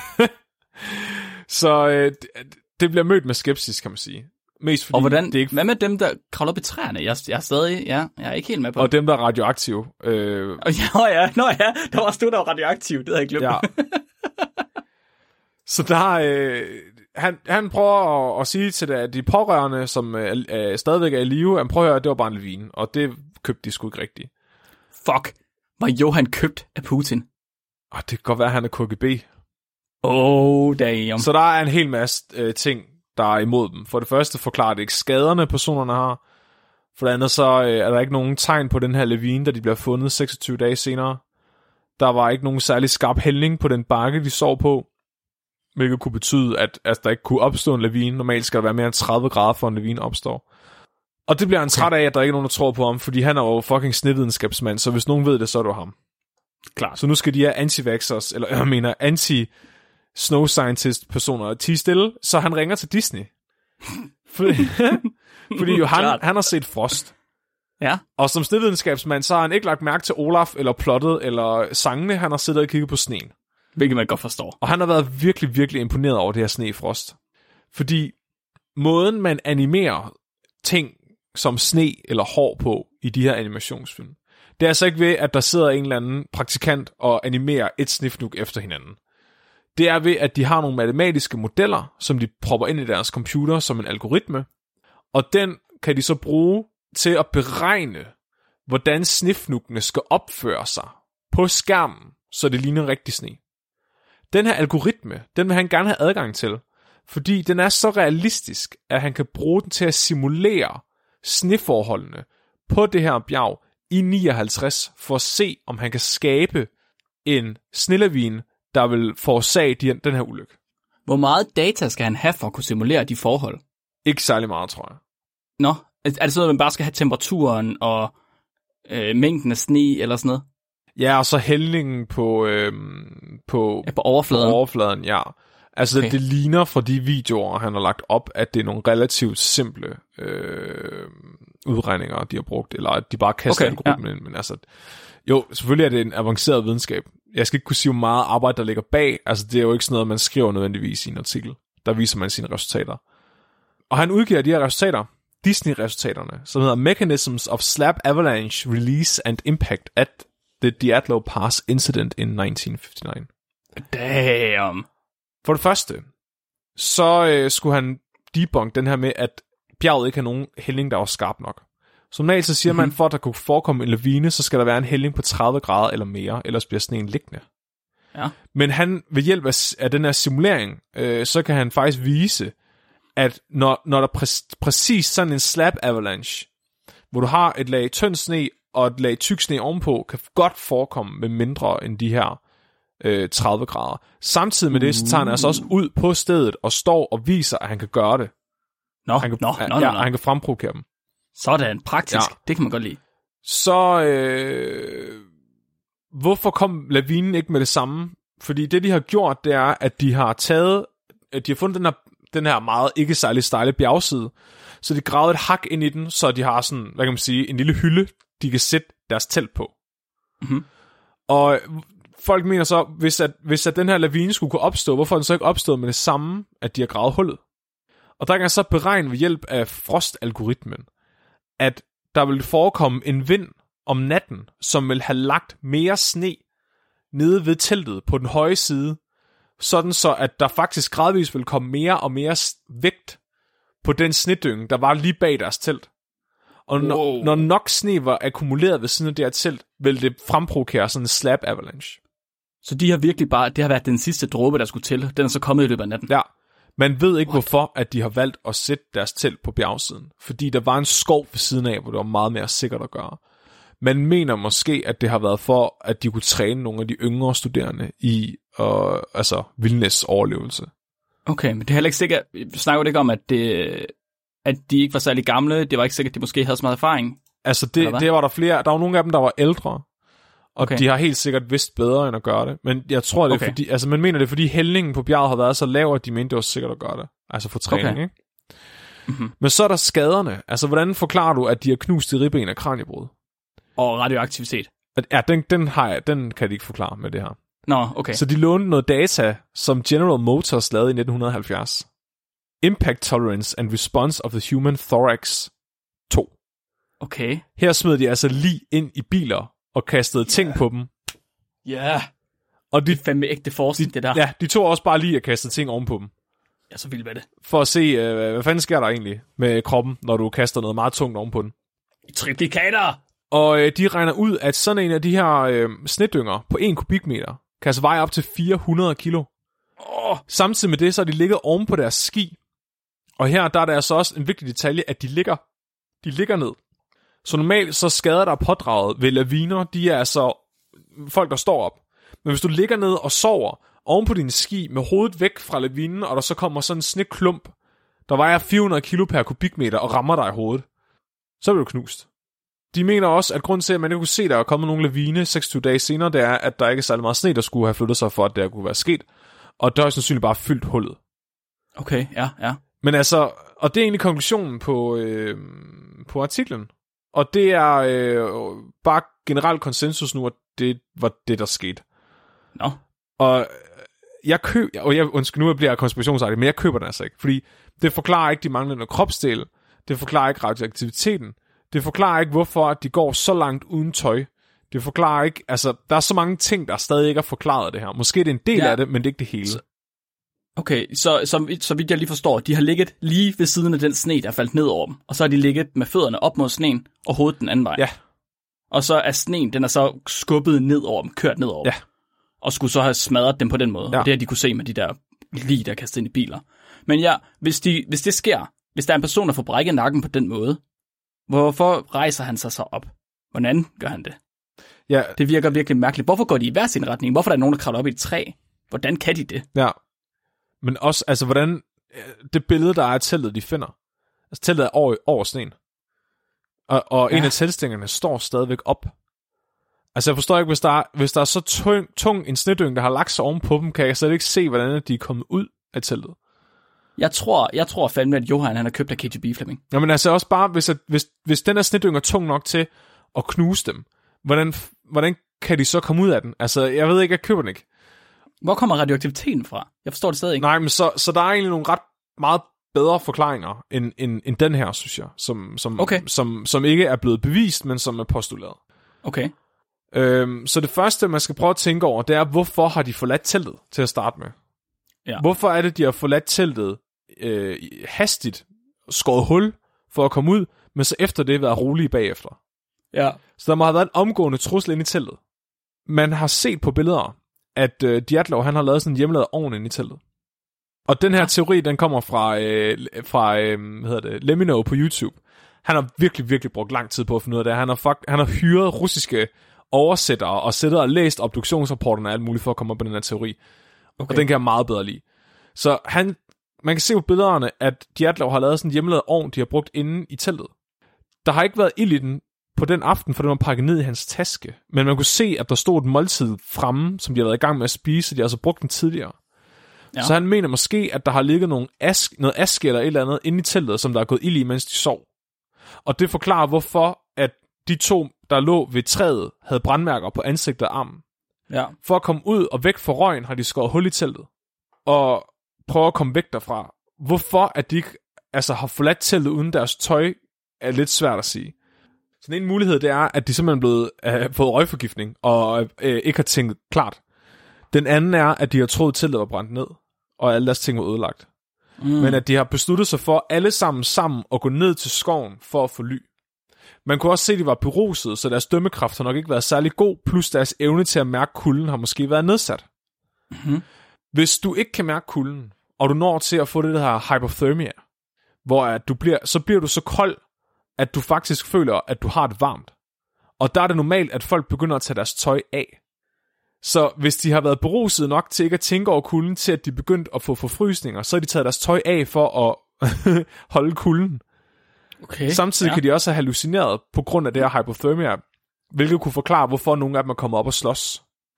S2: Så øh, det, det bliver mødt med skepsis, kan man sige. Mest fordi
S1: og hvordan,
S2: det ikke...
S1: hvad med dem, der kravler op i træerne? Jeg, jeg er stadig, ja, jeg er ikke helt med på
S2: og dem, der er radioaktive. Øh...
S1: Nå ja, nå ja, der var også du, der var radioaktiv, det havde jeg glemt. Ja.
S2: Så der, øh, han, han prøver at, at sige til det, at de pårørende, som øh, øh, stadigvæk er i live, han prøver at høre, at det var bare en lavine, og det købte de sgu ikke rigtigt.
S1: Fuck, var Johan købt af Putin?
S2: Og det kan godt være, at han er K G B.
S1: Oh, damn.
S2: Så der er en hel masse øh, ting, der er imod dem. For det første forklarer det ikke skaderne, personerne har. For det andet så øh, er der ikke nogen tegn på den her lavine, da de bliver fundet seksogtyve dage senere. Der var ikke nogen særlig skarp hældning på den bakke, de sov på. Hvilket kunne betyde, at, at der ikke kunne opstå en lavine. Normalt skal der være mere end tredive grader, for en lavine opstår. Og det bliver han træt af, at der ikke er nogen, der tror på ham, fordi han er jo fucking snedvidenskabsmand, så hvis nogen ved det, så er det jo ham.
S1: Klar.
S2: Så nu skal de her anti-vaxxers, eller jeg mener anti-snow scientist-personer tie stille, så han ringer til Disney. fordi fordi jo han, han har set Frost.
S1: Ja.
S2: Og som snedvidenskabsmand, så har han ikke lagt mærke til Olaf, eller plottet, eller sangene, han har siddet og kigget på sneen.
S1: Hvilket man godt forstår.
S2: Og han har været virkelig, virkelig imponeret over det her sne i Frost. Fordi måden, man animerer ting som sne eller hår på i de her animationsfilm, det er altså ikke ved, at der sidder en eller anden praktikant og animerer et snifnuk efter hinanden. Det er ved, at de har nogle matematiske modeller, som de propper ind i deres computer som en algoritme, og den kan de så bruge til at beregne, hvordan snifnukkene skal opføre sig på skærmen, så det ligner rigtig sne. Den her algoritme, den vil han gerne have adgang til, fordi den er så realistisk, at han kan bruge den til at simulere sneforholdene på det her bjerg i nioghalvtreds, for at se, om han kan skabe en snelavine, der vil forårsage de, den her ulykke.
S1: Hvor meget data skal han have for at kunne simulere de forhold?
S2: Ikke særlig meget, tror jeg.
S1: Nå, er det sådan, at man bare skal have temperaturen og øh, mængden af sne eller sådan noget?
S2: Ja, og så hældningen på, øhm, på,
S1: ja, på overfladen.
S2: På overfladen, ja. Altså, okay. Det ligner fra de videoer, han har lagt op, at det er nogle relativt simple øh, udregninger, de har brugt, eller at de bare kaster okay, algoritmen ja. ind. Men altså, jo, selvfølgelig er det en avanceret videnskab. Jeg skal ikke kunne sige, hvor meget arbejde, der ligger bag. Altså, det er jo ikke sådan noget, man skriver nødvendigvis i en artikel. Der viser man sine resultater. Og han udgiver de her resultater, Disney-resultaterne, som hedder Mechanisms of Slab Avalanche Release and Impact at the Diablo Pass Incident in nitten halvfems.
S1: Damn.
S2: For det første, så øh, skulle han debunk den her med, at bjerget ikke har nogen hældning, der var skarp nok. Så normalt så siger mm-hmm. man, for at der kunne forekomme en lavine, så skal der være en hældning på tredive grader eller mere, ellers bliver sneen liggende.
S1: Ja.
S2: Men han, ved hjælp af, af den her simulering, øh, så kan han faktisk vise, at når, når der præ- præcis sådan en slab avalanche, hvor du har et lag tynd sne og et lag tyk sne ovenpå, kan godt forekomme med mindre end de her øh, tredive grader. Samtidig med det, så tager han altså også ud på stedet og står og viser, at han kan gøre det.
S1: Nå,
S2: han kan,
S1: nå,
S2: ja,
S1: nå, nå, nå.
S2: han kan fremprovokere dem.
S1: Sådan, praktisk. Ja. Det kan man godt lide.
S2: Så øh, hvorfor kom lavinen ikke med det samme? Fordi det, de har gjort, det er, at de har taget, at de har fundet den her, den her meget ikke særlig stejle bjergside, så de gravede et hak ind i den, så de har sådan, hvad kan man sige, en lille hylde, de kan sætte deres telt på. Mm-hmm. Og folk mener så, hvis at, hvis at den her lavine skulle kunne opstå, hvorfor er den så ikke opstået med det samme, at de har gravet hullet? Og der kan jeg så beregne ved hjælp af Frost-algoritmen, at der vil forekomme en vind om natten, som vil have lagt mere sne nede ved teltet på den høje side, sådan så at der faktisk gradvist vil komme mere og mere vægt på den snedynge, der var lige bag deres telt. Og wow. når, når nok sne var akkumuleret ved siden af det her telt, vil det fremprovokere sådan en slab avalanche.
S1: Så de har virkelig bare, det har været den sidste dråbe, der skulle til. Den er så kommet i løbet af natten.
S2: Ja. Man ved ikke, What? hvorfor at de har valgt at sætte deres telt på bjergsiden. Fordi der var en skov ved siden af, hvor det var meget mere sikkert at gøre. Man mener måske, at det har været for, at de kunne træne nogle af de yngre studerende i øh, altså vildnæs overlevelse.
S1: Okay, men det er heller ikke sikkert, vi snakker jo ikke om, at, det, at de ikke var særlig gamle. Det var ikke sikkert, at de måske havde så meget erfaring.
S2: Altså, det, det var der flere. Der var nogle af dem, der var ældre. Og okay. de har helt sikkert vidst bedre, end at gøre det. Men jeg tror, det er okay. fordi... Altså, man mener det, fordi hældningen på bjerget har været så lav, at de mente, det var sikkert at gøre det. Altså for træning, okay. ikke? Mm-hmm. Men så er der skaderne. Altså, hvordan forklarer du, at de har knust i ribben af kraniebrud?
S1: Og radioaktivitet.
S2: Ja, den, den, har jeg, den kan de ikke forklare med det her.
S1: Nå, okay.
S2: Så de lånte noget data, som General Motors lavede i nitten halvfjerds. Impact Tolerance and Response of the Human Thorax to.
S1: Okay.
S2: Her smed de altså lige ind i biler og kastede yeah. ting på dem.
S1: Ja. Yeah.
S2: Og de,
S1: det er fandme ægte forskning,
S2: de,
S1: det der.
S2: Ja, de tog også bare lige at kaste ting ovenpå dem.
S1: Ja, så vildt var det.
S2: For at se, øh, hvad fanden sker der egentlig med kroppen, når du kaster noget meget tungt ovenpå den.
S1: Triplikater!
S2: Og øh, de regner ud, at sådan en af de her øh, snedynger på en kubikmeter kan altså veje op til fire hundrede kilo.
S1: Oh.
S2: Samtidig med det, så er de ligget oven på deres ski. Og her der er der altså også en vigtig detalje, at de ligger, de ligger ned. Så normalt så skader der er pådraget ved laviner, de er altså folk, der står op. Men hvis du ligger ned og sover oven på din ski med hovedet væk fra lavinen, og der så kommer sådan en sneklump, der vejer fire hundrede kilo per kubikmeter og rammer dig i hovedet, så bliver du knust. De mener også, at grunden til, at man ikke kunne se, at der er kommet nogle lavine seksogtyve dage senere, det er, at der ikke er særlig meget sne, der skulle have flyttet sig for, at det kunne være sket. Og der er sandsynligt bare fyldt hullet.
S1: Okay, ja, ja.
S2: Men altså, og det er egentlig konklusionen på, øh, på artiklen. Og det er øh, bare generelt konsensus nu, at det var det, der skete.
S1: Nå.
S2: Og jeg køber, og jeg ønsker nu, at bliver konspirationsagtig, men jeg køber den altså ikke. Fordi det forklarer ikke de manglende kropsdele. Det forklarer ikke radioaktiviteten. Det forklarer ikke, hvorfor de går så langt uden tøj. Det forklarer ikke, altså, der er så mange ting, der stadig ikke er forklaret det her. Måske det er en del ja. af det, men det er ikke det hele.
S1: Okay, så, så, så vidt jeg lige forstår, de har ligget lige ved siden af den sne, der er faldt ned over dem. Og så har de ligget med fødderne op mod sneen og hovedet den anden vej.
S2: Ja.
S1: Og så er sneen, den er så skubbet ned over dem, kørt ned over
S2: ja.
S1: dem. Og skulle så have smadret dem på den måde.
S2: Ja.
S1: Og det har de kunne se med de der lig, der er kastet ind i biler. Men ja, hvis, de, hvis det sker, hvis der er en person, der får brækket nakken på den måde, hvorfor rejser han sig så op? Hvordan gør han det?
S2: Ja.
S1: Det virker virkelig mærkeligt. Hvorfor går de i hver sin retning? Hvorfor er der nogen, der kravler op i et træ? Hvordan kan de det?
S2: Ja. Men også, altså, hvordan det billede, der er af teltet, de finder. Altså, teltet er over, over sneen. Og, og ja. en af teltstængerne står stadigvæk op. Altså, jeg forstår ikke, hvis der er, hvis der er så tung, tung en snedyng, der har lagt sig oven på dem, kan jeg slet ikke se, hvordan de er kommet ud af teltet.
S1: Jeg tror, jeg tror fandme, at Johan han har købt af K G B, Flemming.
S2: Jamen altså også bare, hvis, at, hvis, hvis den her snedyng er tung nok til at knuse dem, hvordan, hvordan kan de så komme ud af den? Altså, jeg ved ikke, jeg køber den ikke.
S1: Hvor kommer radioaktiviteten fra? Jeg forstår det stadig ikke.
S2: Nej, men så, så der er egentlig nogle ret meget bedre forklaringer, end, end, end den her, synes jeg, som, som,
S1: okay.
S2: som, som ikke er blevet bevist, men som er postuleret.
S1: Okay.
S2: Øhm, så det første, man skal prøve at tænke over, det er, hvorfor har de forladt teltet til at starte med?
S1: Ja.
S2: Hvorfor er det, de har forladt teltet øh, hastigt, skåret hul for at komme ud, men så efter det været rolige bagefter?
S1: Ja.
S2: Så der må have været en omgående trussel inde i teltet. Man har set på billeder, at øh, Djatlov, han har lavet sådan en hjemmelavet ovn inde i teltet. Og den her ja. teori, den kommer fra, øh, fra øh, hvad hedder det, Lemino på YouTube. Han har virkelig, virkelig brugt lang tid på at finde ud af det. Han har, fuck, han har hyret russiske oversættere og siddet og læst obduktionsrapporterne og alt muligt for at komme op på den her teori. Okay. Og den kan jeg meget bedre lide. Så han, man kan se på billederne, at Djatlov har lavet sådan en hjemmelavet ovn, de har brugt inde i teltet. Der har ikke været ild i den på den aften, for den var pakket ned i hans taske. Men man kunne se, at der stod et måltid fremme, som de har været i gang med at spise, så de har altså brugt den tidligere. Ja. Så han mener måske, at der har ligget nogle ask, noget aske eller et eller andet inde i teltet, som der er gået ild i, mens de sov. Og det forklarer, hvorfor at de to, der lå ved træet, havde brandmærker på ansigtet og armen.
S1: Ja.
S2: For at komme ud og væk fra røgen, har de skåret hul i teltet. Og prøver at komme væk derfra. Hvorfor at de ikke altså, har forladt teltet uden deres tøj, er lidt svært at sige. Så en mulighed, det er, at de simpelthen er blevet øh, fået røgforgiftning, og øh, ikke har tænkt klart. Den anden er, at de har troet, at teltet var brændt ned, og alle deres ting var ødelagt. Mm. Men at de har besluttet sig for alle sammen sammen at gå ned til skoven for at få ly. Man kunne også se, at de var beruset, så deres dømmekraft har nok ikke været særlig god, plus deres evne til at mærke kulden har måske været nedsat. Mm-hmm. Hvis du ikke kan mærke kulden, og du når til at få det der hypothermia, hvor at du bliver, så bliver du så kold, at du faktisk føler, at du har det varmt. Og der er det normalt, at folk begynder at tage deres tøj af. Så hvis de har været beruset nok til ikke at tænke over kulden, til at de begyndt at få forfrysninger, så har de taget deres tøj af for at holde kulden. Okay, Samtidig ja. kan de også have hallucineret på grund af det her hypothermia, hvilket kunne forklare, hvorfor nogle af dem er kommet op og slås.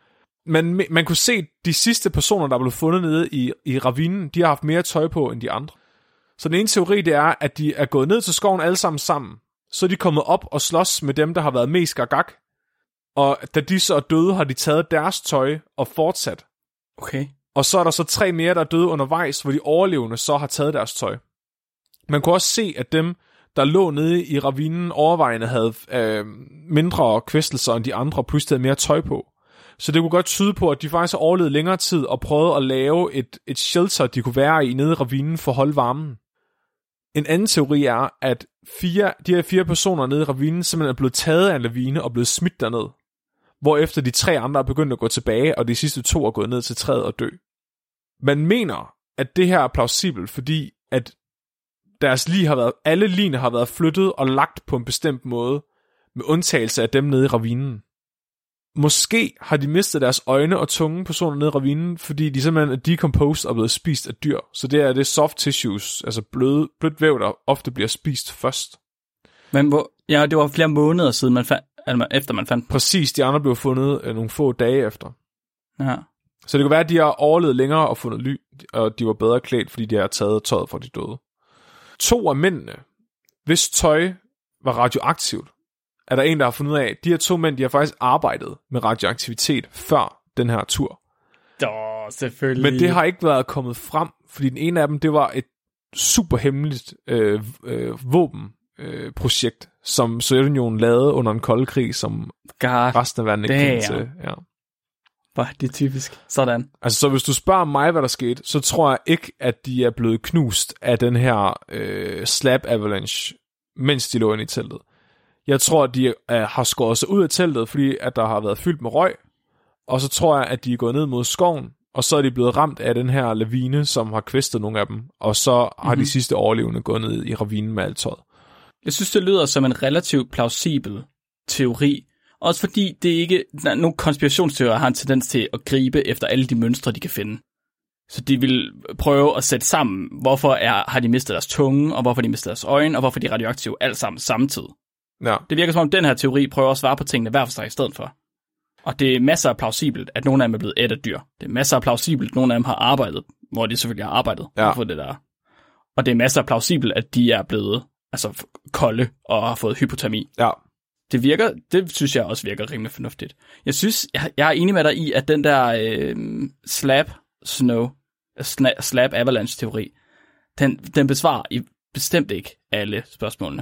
S2: Men man kunne se, at de sidste personer, der er blevet fundet nede i, i ravinen, de har haft mere tøj på end de andre. Så den ene teori, det er, at de er gået ned til skoven alle sammen sammen. Så er de kommet op og slås med dem, der har været mest gagak. Og da de så er døde, har de taget deres tøj og fortsat.
S1: Okay.
S2: Og så er der så tre mere, der er døde undervejs, hvor de overlevende så har taget deres tøj. Man kunne også se, at dem, der lå nede i ravinen overvejende, havde øh, mindre kvæstelser end de andre, og pludselig havde mere tøj på. Så det kunne godt tyde på, at de faktisk har overlevet længere tid og prøvet at lave et, et shelter, de kunne være i nede i ravinen for at holde varmen. En anden teori er, at fire, de her fire personer nede i ravinen simpelthen er blevet taget af en lavine og blevet smidt derned. Hvorefter de tre andre er begyndt at gå tilbage, og de sidste to er gået ned til træet og dø. Man mener, at det her er plausibelt, fordi at deres lig har været, alle ligene har været flyttet og lagt på en bestemt måde, med undtagelse af dem nede i ravinen. Måske har de mistet deres øjne og tunge personer nede i ravinen, fordi de simpelthen er decomposed og blevet spist af dyr. Så det er det soft tissues, altså bløde, blødt væv, der ofte bliver spist først.
S1: Men hvor, ja, det var flere måneder siden, man fandt, altså efter man fandt.
S2: Præcis, de andre blev fundet øh, nogle få dage efter.
S1: Ja.
S2: Så det kan være, at de har overlevet længere og fundet ly, og de var bedre klædt, fordi de har taget tøjet fra de døde. To af mændene, hvis tøj var radioaktivt, er der en, der har fundet ud af, at de her to mænd, de har faktisk arbejdet med radioaktivitet før den her tur.
S1: Da, selvfølgelig.
S2: Men det har ikke været kommet frem, fordi den ene af dem, det var et super hemmeligt øh, øh, våbenprojekt, øh, som Sovjetunionen lavede under en kold krig, som God resten af verden ikke kendte til. Ja.
S1: Bare, det er typisk. Sådan.
S2: Altså, så hvis du spørger mig, hvad der skete, så tror jeg ikke, at de er blevet knust af den her øh, slab avalanche, mens de lå inde i teltet. Jeg tror, at de øh, har skåret sig ud af teltet, fordi at der har været fyldt med røg, og så tror jeg, at de er gået ned mod skoven, og så er de blevet ramt af den her lavine, som har kvæstet nogle af dem, og så har mm-hmm. de sidste overlevende gået ned i ravinen med alt tøjet.
S1: Jeg synes, det lyder som en relativt plausibel teori, også fordi det ikke, nogle konspirationsteorier har en tendens til at gribe efter alle de mønstre, de kan finde. Så de vil prøve at sætte sammen, hvorfor er, har de mistet deres tunge, og hvorfor de mistet deres øjne, og hvorfor de er radioaktive alt sammen samtidig.
S2: Ja.
S1: Det virker som om, den her teori prøver at svare på tingene hver for sig i stedet for. Og det er masser af plausibelt, at nogle af dem er blevet ædt af dyr. Det er masser af plausibelt, at nogle af dem har arbejdet, hvor de selvfølgelig har arbejdet
S2: ja.
S1: for det der. Og det er masser af plausibelt, at de er blevet altså, kolde og har fået hypotermi.
S2: Ja.
S1: Det virker, det synes jeg også virker rimelig fornuftigt. Jeg synes, jeg, jeg er enig med dig i, at den der øh, slab snow, sna, slab avalanche teori, den, den besvarer i bestemt ikke alle spørgsmålene.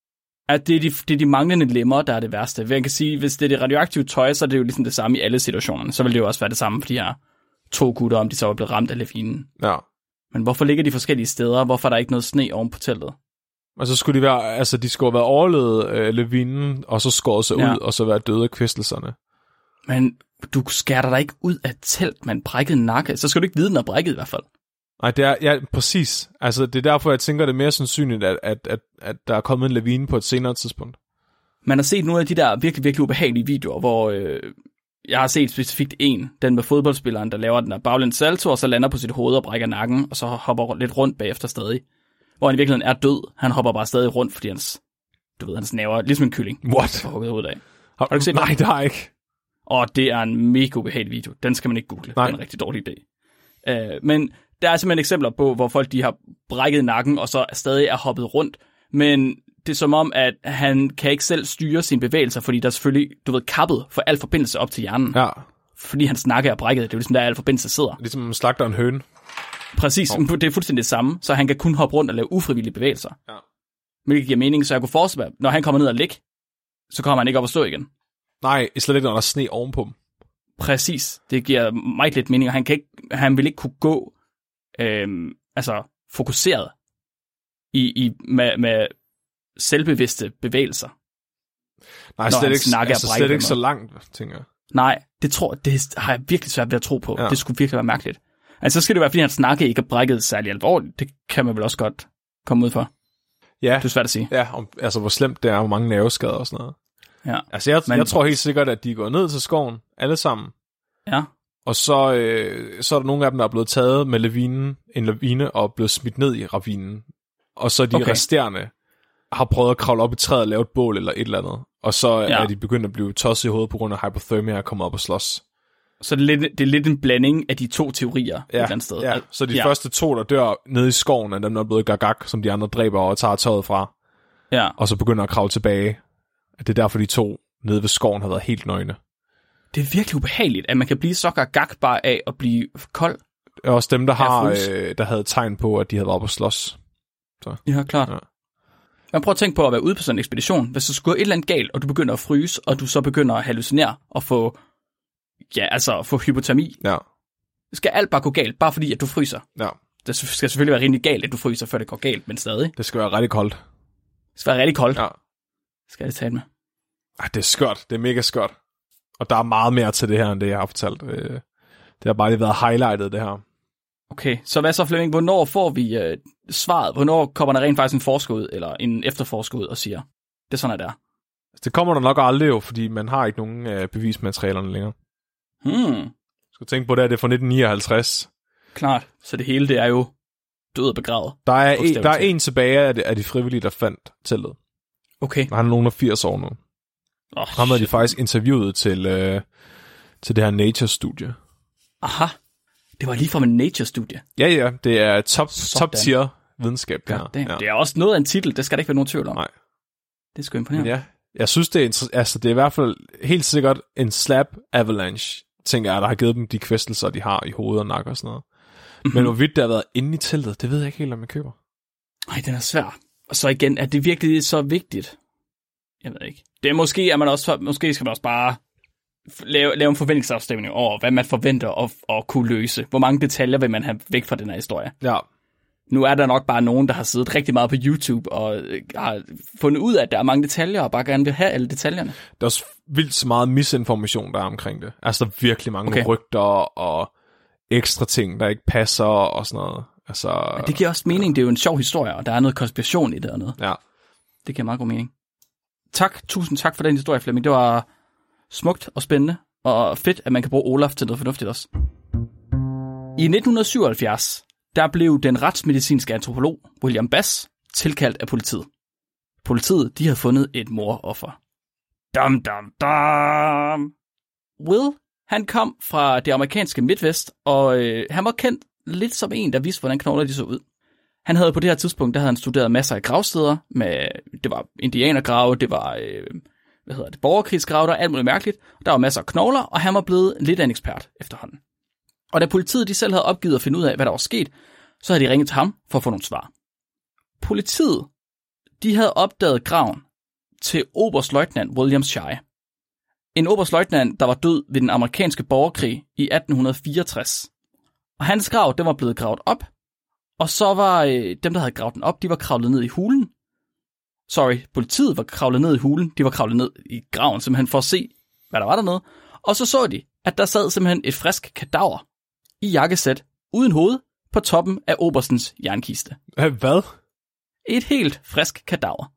S1: At det er, de, det er de manglende lemmer, der er det værste. Man kan sige, hvis det er det radioaktive tøj, så er det jo ligesom det samme i alle situationerne. Så vil det jo også være det samme for de her to gutter, om de så er blevet ramt af lavinen.
S2: Ja.
S1: Men hvorfor ligger de forskellige steder? Hvorfor er der ikke noget sne oven på teltet?
S2: Og så skulle de være, altså de skulle have været overlevet øh, lavinen, og så skåret sig ja. ud, og så være døde af kvæstelserne.
S1: Men du skærer dig ikke ud af telt med en brækket nakke. Så skal du ikke vide, den er brækket i hvert fald.
S2: Nej, det er, ja, præcis. Altså, det er derfor, jeg tænker, det er mere sandsynligt, at, at, at, at der er kommet en lavine på et senere tidspunkt.
S1: Man har set nogle af de der virkelig, virkelig ubehagelige videoer, hvor øh, jeg har set specifikt en, den med fodboldspilleren, der laver den der baglæns salto, og så lander på sit hoved og brækker nakken, og så hopper lidt rundt bagefter stadig. Hvor han i virkeligheden er død. Han hopper bare stadig rundt, fordi hans, du ved, hans næver, ligesom en kylling.
S2: What?
S1: Har hugget hovedet af.
S2: Har, har du set Nej, det har jeg ikke.
S1: Og det er en mega ubehagelig video. Den skal man ikke google. Nej. Det er en rigtig dårlig idé. Uh, men der er simpelthen eksempler på, hvor folk de har brækket nakken, og så stadig er hoppet rundt. Men det er som om, at han kan ikke selv styre sine bevægelser, fordi der er selvfølgelig, du ved, kappet for al forbindelse op til hjernen.
S2: Ja.
S1: Fordi hans nakke er brækket. Det er jo ligesom, der al forbindelse sidder.
S2: Ligesom man slagter en høne.
S1: Præcis, oh. Det er fuldstændig det samme, så han kan kun hoppe rundt og lave ufrivillige bevægelser.
S2: Ja.
S1: Hvilket giver mening, så jeg kunne forestille mig, når han kommer ned og ligge, så kommer han ikke op og stå igen.
S2: Nej, slet ikke, når der er sne ovenpå dem.
S1: Præcis, det giver meget lidt mening, og han, kan ikke, han vil ikke kunne gå øhm, altså fokuseret i, i, med, med selvbevidste bevægelser.
S2: Nej, slet ikke, altså, slet ikke så langt, tænker jeg.
S1: Nej, det tror det har jeg virkelig svært ved at tro på. Ja. Det skulle virkelig være mærkeligt. Altså, så skal det være, fordi hans nakke ikke er brækket særlig alvorligt. Det kan man vel også godt komme ud for.
S2: Ja.
S1: Det er svært at sige.
S2: Ja, om, altså hvor slemt det er, hvor mange nerveskader og sådan noget.
S1: Ja.
S2: Altså, jeg,
S1: Men,
S2: jeg tror helt sikkert, at de går ned til skoven, alle sammen.
S1: Ja.
S2: Og så, øh, så er der nogle af dem, der er blevet taget med lavinen, en lavine, og blevet smidt ned i ravinen. Og så de okay. resterende har prøvet at kravle op i træet og lave et bål eller et eller andet. Og så ja. er de begyndt at blive tosset i hovedet på grund af hypothermia og komme op og slås.
S1: Så det er, lidt, det er lidt en blanding af de to teorier ja, et eller andet sted.
S2: Ja, så de
S1: ja.
S2: første to, der dør nede i skoven, er dem, der er blevet gagak, som de andre dræber og tager tøjet fra.
S1: Ja.
S2: Og så begynder at kravle tilbage. Det er derfor, de to nede ved skoven har været helt nøgne.
S1: Det er virkelig ubehageligt, at man kan blive så gagak bare af at blive kold.
S2: Det er også dem, der, har, øh, der havde tegn på, at de havde været oppe at slås. Så.
S1: Ja, klart. Ja. Man prøver at tænke på at være ude på sådan en ekspedition. Hvis du skulle et eller andet galt, og du begynder at fryse, og du så begynder at hallucinere og få, ja, altså få hypotermi.
S2: Ja.
S1: Det skal alt bare gå galt, bare fordi, at du fryser.
S2: Ja.
S1: Det skal selvfølgelig være rimelig galt, at du fryser, før det går galt, men stadig.
S2: Det skal være rigtig koldt.
S1: Det skal være rigtig koldt.
S2: Ja.
S1: Skal jeg tale med?
S2: Ej, det er skørt. Det er mega skørt. Og der er meget mere til det her, end det, jeg har fortalt. Det har bare lige været highlightet, det her.
S1: Okay, så hvad så, Flemming? Hvornår får vi øh, svaret? Hvornår kommer der rent faktisk en forsker ud, eller en efterforsker ud og siger, det er sådan, at det er?
S2: Det kommer der nok aldrig jo, fordi man har ikke nogen øh, bevismaterialerne længere.
S1: Hmm.
S2: Du skal tænke på det, at det er fra nitten nioghalvtreds.
S1: Klart, så det hele, det er jo død og begravet.
S2: Der er, en, der er en tilbage af de, af de frivillige, der fandt teltet.
S1: Okay.
S2: Og han er nogen af firs år nu.
S1: Oh,
S2: han havde de faktisk interviewet til, øh, til det her Nature-studie.
S1: Aha. Det var lige fra en Nature-studie.
S2: Ja, ja. Det er top, top tier videnskab. Det, her.
S1: Det, ja. det er også noget af en titel. Det skal der ikke være nogen tvivl om.
S2: Nej.
S1: Det er sgu imponerende.
S2: Ja. Jeg synes, det er, altså, det er i hvert fald helt sikkert en slap avalanche, tænker jeg, der har givet dem de kvæstelser, de har i hovedet og nakke og sådan noget. Mm-hmm. Men hvorvidt det har været inde i teltet, det ved jeg ikke helt, om jeg køber.
S1: Nej, den er svær. Og så igen, er det virkelig så vigtigt? Jeg ved ikke. Det er måske, at man også, måske skal man også bare lave, lave en forventningsafstemning over, hvad man forventer at, at kunne løse. Hvor mange detaljer vil man have væk fra den her historie?
S2: Ja.
S1: Nu er der nok bare nogen, der har siddet rigtig meget på YouTube og har fundet ud af, at der er mange detaljer, og bare gerne vil have alle detaljerne.
S2: Der er også vildt så meget misinformation, der er omkring det. Altså, der er virkelig mange okay. rygter og ekstra ting, der ikke passer og sådan noget. Altså,
S1: ja, det giver også mening. Det er jo en sjov historie, og der er noget konspiration i det og noget.
S2: Ja.
S1: Det giver meget god mening. Tak, tusind tak for den historie, Flemming. Det var smukt og spændende, og fedt, at man kan bruge Olaf til noget fornuftigt også. I nitten syvoghalvfjerds, der blev den retsmedicinske antropolog William Bass tilkaldt af politiet. Politiet, de havde fundet et mordoffer. Dum, dum, dum. Will, han kom fra det amerikanske Midwest, og øh, han var kendt lidt som en, der vidste, hvordan knogler de så ud. Han havde på det her tidspunkt, der havde han studeret masser af gravsteder, med, det var indianergrave, det var øh, hvad hedder det, borgerkrigsgrave, der alt muligt mærkeligt. Der var masser af knogler, og han var blevet lidt af en ekspert efterhånden. Og da politiet de selv havde opgivet at finde ud af, hvad der var sket, så havde de ringet til ham for at få nogle svar. Politiet, de havde opdaget graven til oberstløjtnant William Shy. En oberstløjtnant, der var død ved den amerikanske borgerkrig i atten fireogtres. Og hans grav, den var blevet gravet op, og så var øh, dem, der havde gravet den op, de var kravlet ned i hulen. Sorry, politiet var kravlet ned i hulen, de var kravlet ned i graven, simpelthen for at se, hvad der var dernede. Og så så de, at der sad simpelthen et frisk kadaver i jakkesæt, uden hoved, på toppen af oberstens jernkiste.
S2: Hvad?
S1: Et helt frisk kadaver.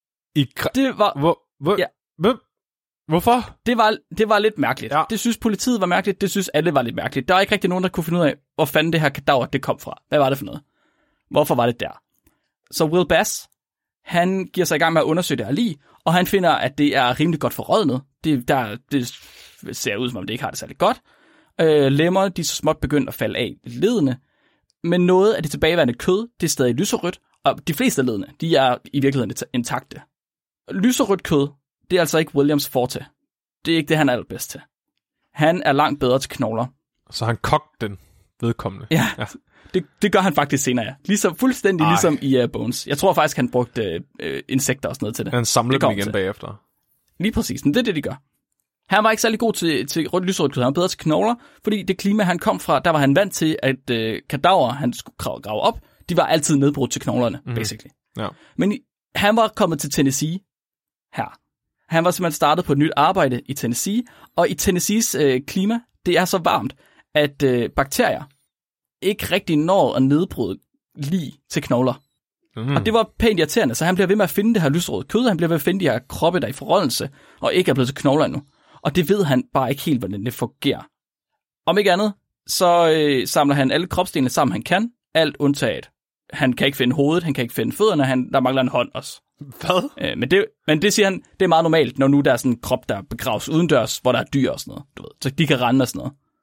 S2: I kra-
S1: det var...
S2: Hvor, hvor,
S1: ja.
S2: hvor, hvorfor?
S1: Det var, det var lidt mærkeligt. Ja. Det synes politiet var mærkeligt, det synes alle var lidt mærkeligt. Der var ikke rigtig nogen, der kunne finde ud af, hvor fanden det her kadaver det kom fra. Hvad var det for noget? Hvorfor var det der? Så Will Bass, han giver sig i gang med at undersøge det her lige, og han finder, at det er rimelig godt forrådnet. Det, der, det ser ud, som om det ikke har det særlig godt. Øh, lemmer, de er så småt begyndt at falde af ledene, men noget af det tilbageværende kød, det er stadig lyserødt, og de fleste af ledene, de er i virkeligheden intakte. Lyserødt kød, det er altså ikke Williams forte. Det er ikke det, han er allerbedst til. Han er langt bedre til knogler.
S2: Så han kogte den vedkommende.
S1: Ja, ja. Det, det gør han faktisk senere, ja. Ligesom, fuldstændig Ej. ligesom i uh, Bones. Jeg tror faktisk, han brugte uh, insekter og sådan noget til det.
S2: Han samlede
S1: dem
S2: igen
S1: til.
S2: bagefter.
S1: Lige præcis, men det er det, de gør. Han var ikke særlig god til, til rødt lyserødt kød, han var bedre til knogler, fordi det klima, han kom fra, der var han vant til, at uh, kadaver, han skulle grave op, de var altid nedbrudt til knoglerne, mm. basically.
S2: Ja.
S1: Men han var kommet til Tennessee her. Han var simpelthen startet på et nyt arbejde i Tennessee, og i Tennessees øh, klima, det er så varmt, at øh, bakterier ikke rigtig når at nedbryde lig til knogler. Mm. Og det var pænt irriterende, så han bliver ved med at finde det her lysrøde kød, han bliver ved at finde de her kroppe, der er i forrådnelse, og ikke er blevet til knogler endnu. Og det ved han bare ikke helt, hvordan det fungerer. Om ikke andet, så øh, samler han alle kropsdelene sammen, han kan, alt undtaget. Han kan ikke finde hovedet, han kan ikke finde fødderne, han, der mangler en hånd også.
S2: Hvad?
S1: Øh, men, det, men det siger han, det er meget normalt, når nu der er sådan en krop, der begraves udendørs, hvor der er dyr og sådan noget, du ved. Så de kan rende med sådan noget.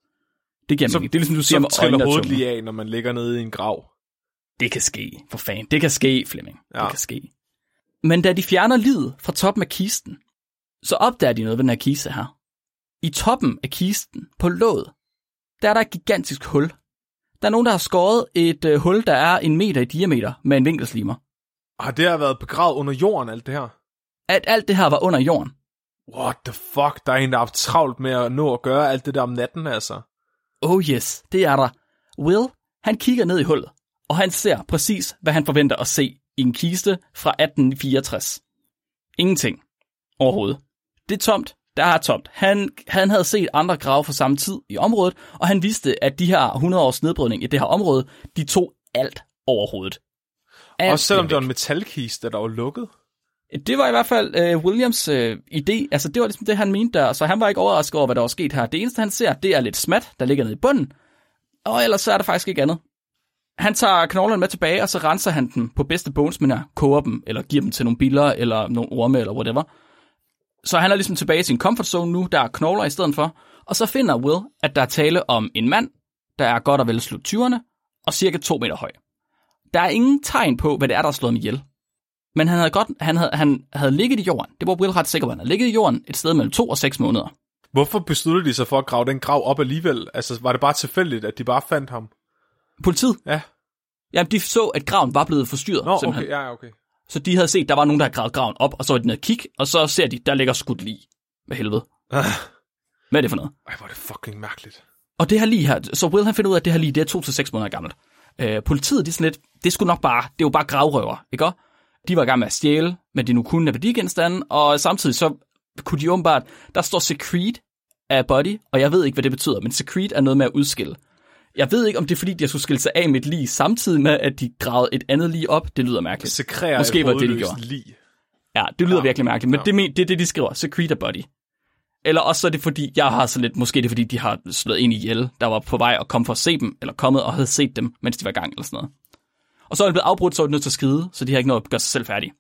S1: Det giver
S2: så,
S1: mening. Det er ligesom, du siger
S2: så
S1: med
S2: triller
S1: øjnene og
S2: hovedet
S1: tungen.
S2: lige af, når man ligger nede i en grav.
S1: Det kan ske, for fanden. Det kan ske, Flemming.
S2: Ja.
S1: Det kan ske. Men da de fjerner liget fra toppen af kisten, så opdager de noget ved den her kiste her. I toppen af kisten, på låget, der er der et gigantisk hul. Der er nogen, der har skåret et øh, hul, der er en meter i diameter med en vinkelslimer.
S2: Har det her været begravet under jorden, alt det her?
S1: At alt det her var under jorden.
S2: What the fuck? Der er en, der har haft travlt med at nå at gøre alt det der om natten, altså.
S1: Oh yes, det er der. Will, han kigger ned i hullet, og han ser præcis, hvad han forventer at se i en kiste fra atten fireogtres. Ingenting. Overhovedet. Det er tomt. Der er tomt. Han, han havde set andre grave fra samme tid i området, og han vidste, at de her hundrede års nedbrydning i det her område, de tog alt overhovedet. Alt
S2: Også selvom det var en metalkiste, der var lukket.
S1: Det var i hvert fald øh, Williams øh, idé. Altså, det var ligesom det, han mente der. Så han var ikke overrasket over, hvad der var sket her. Det eneste, han ser, det er lidt smat, der ligger nede i bunden. Og ellers så er der faktisk ikke andet. Han tager knoglerne med tilbage, og så renser han dem på bedste bonesminder, koger dem, eller giver dem til nogle biller, eller nogle orme, eller whatever. Så han er ligesom tilbage i sin comfort zone nu, der er knogler i stedet for. Og så finder Will, at der er tale om en mand, der er godt og vel slut tyverne, og cirka to meter høj. Der er ingen tegn på, hvad det er, der er slået ham ihjel. Men han havde, godt, han, havde, han havde ligget i jorden. Det var Will ret sikker på. Han havde ligget i jorden et sted mellem to og seks måneder.
S2: Hvorfor besluttede de sig for at grave den grav op alligevel? Altså, var det bare tilfældigt, at de bare fandt ham?
S1: Politiet?
S2: Ja.
S1: Jamen, de så, at graven var blevet forstyrret.
S2: Nå,
S1: simpelthen.
S2: okay, ja, okay.
S1: Så de havde set, der var nogen, der havde gravet graven op, og så var de nede og kigge, og så ser de, der ligger skudt lig. Hvad helvede?
S2: Ah.
S1: Hvad er det for noget?
S2: Ej, hvor er det fucking mærkeligt.
S1: Og det her lige her, så Will han finder ud af, at det her lige, det er to til seks måneder gammelt. Øh, politiet, de er sådan lidt, det skulle nok bare, det er jo bare gravrøver, ikke også? De var i gang med at stjæle, men de nu kunne af værdigenstande, og samtidig så kunne de åbenbart, der står secret af body, og jeg ved ikke, hvad det betyder, men secret er noget med at udskille. Jeg ved ikke, om det er fordi, de skulle skille sig af med et lig, samtidig med, at de gravede et andet lig op. Det lyder mærkeligt.
S2: Sekrerer
S1: Måske var det, de gjorde.
S2: Lig.
S1: Ja, det lyder ja. virkelig mærkeligt, men
S2: ja.
S1: det, det er det, de skriver. Secret af body. Eller også så er det fordi, jeg har så lidt, måske det er fordi, de har slået en ihjel, der var på vej og kom for at se dem, eller kommet og havde set dem, mens de var i gang, eller sådan noget. Og så er det blevet afbrudt, så er det nødt til at skride, så de har ikke noget at gøre sig selv færdige.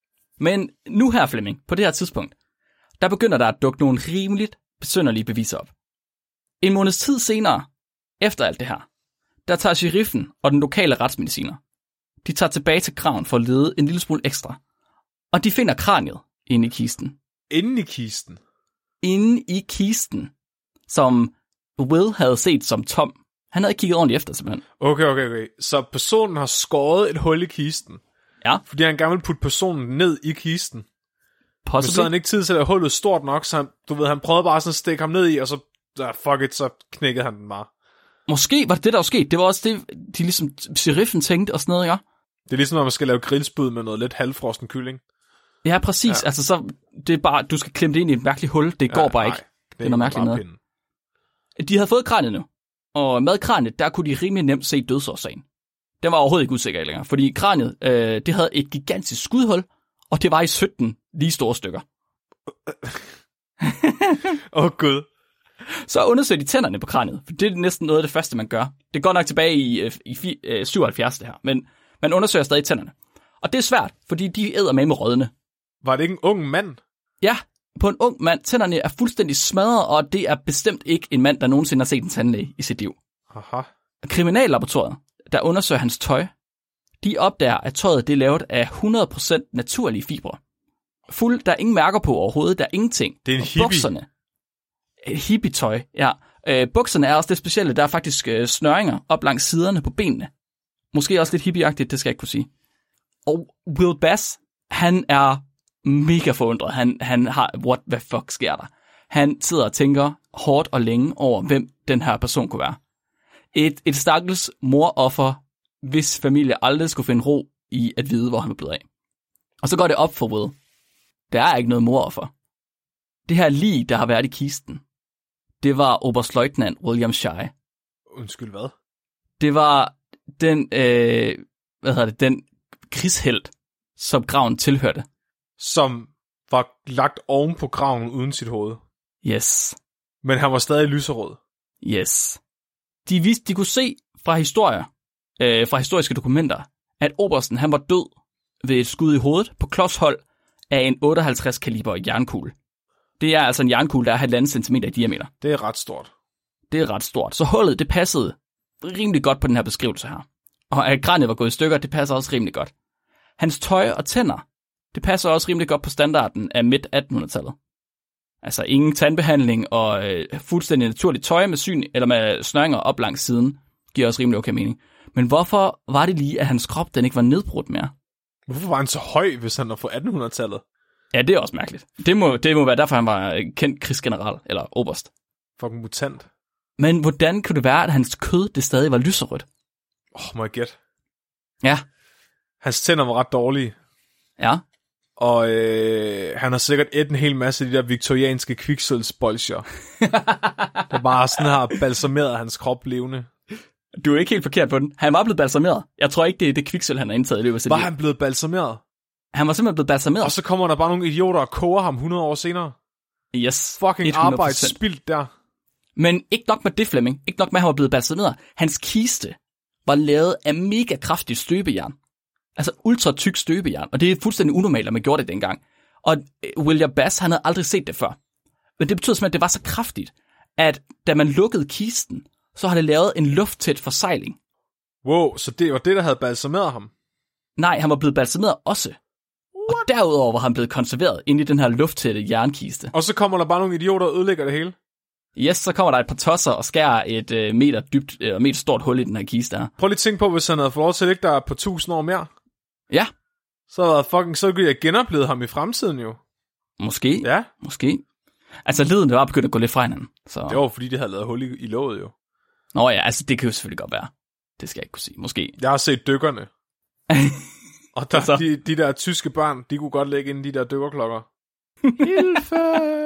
S1: Men nu her, Flemming, på det her tidspunkt, der begynder der at dukke nogle rimeligt besynderlige beviser op. En måneds tid senere, efter alt det her, der tager sheriffen og den lokale retsmediciner. De tager tilbage til graven for at lede en lille smule ekstra. Og de finder kraniet inde i kisten.
S2: Inde i kisten?
S1: Inde i kisten, som Will havde set som tom. Han havde ikke kigget ordentligt efter, simpelthen.
S2: Okay, okay, okay. Så personen har skåret et hul i kisten.
S1: Ja.
S2: Fordi han gerne vil putte personen ned i kisten.
S1: Possibly.
S2: Men så havde han ikke tid til at hullet stort nok, så han, du ved, han prøvede bare sådan at stikke ham ned i, og så, uh, fuck it, så knækkede han den bare.
S1: Måske var det det, der var sket. Det var også det, de ligesom sheriffen tænkte og sådan noget, ja.
S2: Det er ligesom, når man skal lave grillspyd med noget lidt halvfrosten kylling.
S1: Ja, præcis. Ja. Altså, så det er bare, du skal klemme det ind i et mærkeligt hul. Det går ja, bare nej, ikke. Det, det er noget mærkeligt noget. Pinden. De havde fået kraniet nu. Og med kraniet, der kunne de rimelig nemt se dødsårsagen. Den var overhovedet ikke usikker længere, fordi kraniet, øh, det havde et gigantisk skudhul, og det var i sytten lige store stykker.
S2: Åh oh, gud.
S1: Så undersøger de tænderne på kraniet, for det er næsten noget af det første, man gør. Det går nok tilbage i, i, i syvoghalvfjerds det her, men man undersøger stadig tænderne. Og det er svært, fordi de æder med med røddene.
S2: Var det ikke en ung mand?
S1: Ja, på en ung mand. Tænderne er fuldstændig smadret, og det er bestemt ikke en mand, der nogensinde har set en tandlæge i sit liv.
S2: Aha.
S1: Kriminallaboratoriet, der undersøger hans tøj, de opdager, at tøjet det er lavet af hundrede procent naturlige fibre. Fuld, der er ingen mærker på overhovedet, der er ingenting.
S2: Det er en
S1: og
S2: hippie.
S1: Bukserne, hippie-tøj, ja. Øh, bukserne er også det specielle, der er faktisk øh, snøringer op langs siderne på benene. Måske også lidt hippieagtigt, det skal jeg ikke kunne sige. Og Will Bass, han er mega forundret. Han, han har, what the fuck sker der? Han sidder og tænker hårdt og længe over, hvem den her person kunne være. Et, et stakkels moroffer, hvis familie aldrig skulle finde ro i at vide, hvor han var blevet af. Og så går det op for Will. Der er ikke noget moroffer. Det her lig, der har været i kisten, det var oberstløjtnant William Shy.
S2: Undskyld, hvad?
S1: Det var den, øh, hvad hedder det, den krigshelt, som graven tilhørte.
S2: Som var lagt oven på graven uden sit hoved.
S1: Yes.
S2: Men han var stadig lyserød.
S1: Yes. De vidste, de kunne se fra historier, øh, fra historiske dokumenter, at obersten, han var død ved et skud i hovedet på klodshold af en otteoghalvtreds kaliber jernkugle. Det er altså en jernkugle, der er halvanden centimeter i diameter.
S2: Det er ret stort.
S1: det er ret stort. Så hullet, det passede rimelig godt på den her beskrivelse her. Og at kraniet var gået i stykker, det passer også rimelig godt. Hans tøj og tænder, det passer også rimelig godt på standarden af midt attenhundredetallet. Altså ingen tandbehandling og øh, fuldstændig naturligt tøj med syn eller med snøringer op langs siden, giver også rimelig okay mening. Men hvorfor var det lige, at hans krop den ikke var nedbrudt mere?
S2: Hvorfor var han så høj, hvis han var fra attenhundredetallet?
S1: Ja, det er også mærkeligt. Det må, det må være derfor, han var kendt krigsgeneral, eller oberst.
S2: Fucking mutant.
S1: Men hvordan kunne det være, at hans kød det stadig var lyserødt?
S2: Åh, oh, må jeg gætte?
S1: Ja.
S2: Hans tænder var ret dårlige.
S1: Ja.
S2: Og øh, han har sikkert et en hel masse af de der viktorianske kviksølvsbolsjer, der bare sådan har balsameret hans krop levende.
S1: Du er ikke helt forkert på den. Han var blevet balsameret. Jeg tror ikke, det er det kviksøl, han har indtaget i løbet af sit liv.
S2: Var han blevet balsameret?
S1: Han var simpelthen blevet balsameret.
S2: Og så kommer der bare nogle idioter og koger ham hundrede år senere.
S1: Yes.
S2: Fucking arbejde spildt der.
S1: Men ikke nok med det, Flemming. Ikke nok med, at han var blevet balsameret. Hans kiste var lavet af mega kraftigt støbejern. Altså ultra tyk støbejern. Og det er fuldstændig unormalt, at man gjorde det dengang. Og William Bass, han havde aldrig set det før. Men det betyder simpelthen, at det var så kraftigt, at da man lukkede kisten, så har det lavet en lufttæt forsejling.
S2: Wow, så det var det, der havde balsameret ham?
S1: Nej, han var blevet balsameret også. What? Og derudover var han blevet konserveret inde i den her lufttætte jernkiste.
S2: Og så kommer der bare nogle idioter og ødelægger det hele?
S1: Yes, så kommer der et par tosser og skærer et øh, meter dybt og øh, meter stort hul i den her kiste her.
S2: Prøv lige at tænke på, hvis han havde fået lov til at ligge der på tusind år mere.
S1: Ja.
S2: Så havde fucking, så kunne jeg genopleve ham i fremtiden jo.
S1: Måske.
S2: Ja.
S1: Måske. Altså, leden var begyndt at gå lidt fra hinanden. Så...
S2: Det var fordi, de havde lavet hul i, i låget jo.
S1: Nå ja, altså det kan jo selvfølgelig godt være. Det skal jeg ikke kunne sige. Måske.
S2: Jeg har set dykkerne. Og der, de, de der tyske børn, de kunne godt lægge ind i de der dykkerklokker. Hilfe!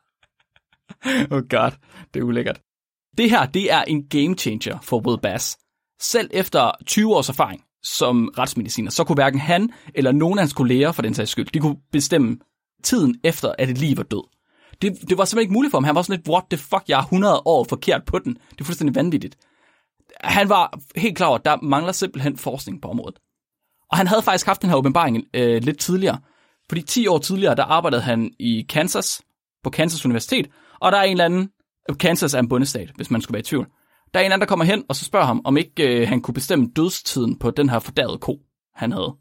S1: Oh god, det er ulækkert. Det her, det er en game changer for Will Bass. Selv efter tyve års erfaring som retsmediciner, så kunne hverken han eller nogen af hans kolleger for den sags skyld, de kunne bestemme tiden efter, at et liv var død. Det, det var simpelthen ikke muligt for ham. Han var sådan lidt, what the fuck, jeg er hundrede år forkert på den. Det er fuldstændig vanvittigt. Han var helt klar over, at der mangler simpelthen forskning på området. Og han havde faktisk haft den her åbenbaring øh, lidt tidligere. Fordi ti år tidligere, der arbejdede han i Kansas, på Kansas Universitet, og der er en eller anden, Kansas er en bondestat, hvis man skulle være i tvivl. Der er en anden, der kommer hen, og så spørger ham, om ikke øh, han kunne bestemme dødstiden på den her fordærvede ko, han havde.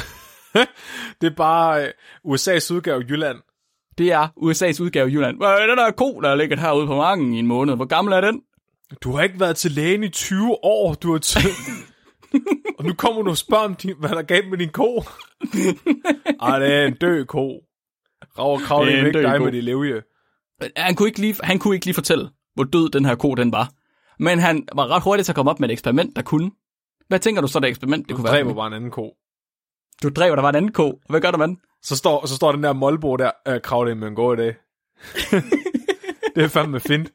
S2: Det er bare øh, U S A's udgave af Jylland.
S1: Det er U S A's udgave af Jylland. Hvad er den der ko, der ligger herude på marken i en måned? Hvor gammel er den?
S2: Du har ikke været til lægen i tyve år, du har t- og nu kommer du og spørger om, din, hvad der gav med din ko. Ej, det er en død ko. Rav og krav, det er ikke dig ko. Med de levje.
S1: Han kunne, ikke lige, han kunne ikke lige fortælle, hvor død den her ko den var. Men han var ret hurtigt til at komme op med et eksperiment, der kunne. Hvad tænker du så, det eksperiment, det
S2: du
S1: kunne være?
S2: Du dræber bare en anden ko.
S1: Du dræber, der var en anden ko. Hvad gør du, mand?
S2: Så står, så står den der målbo der, øh, krav det med en god idé. Det er fandme fint.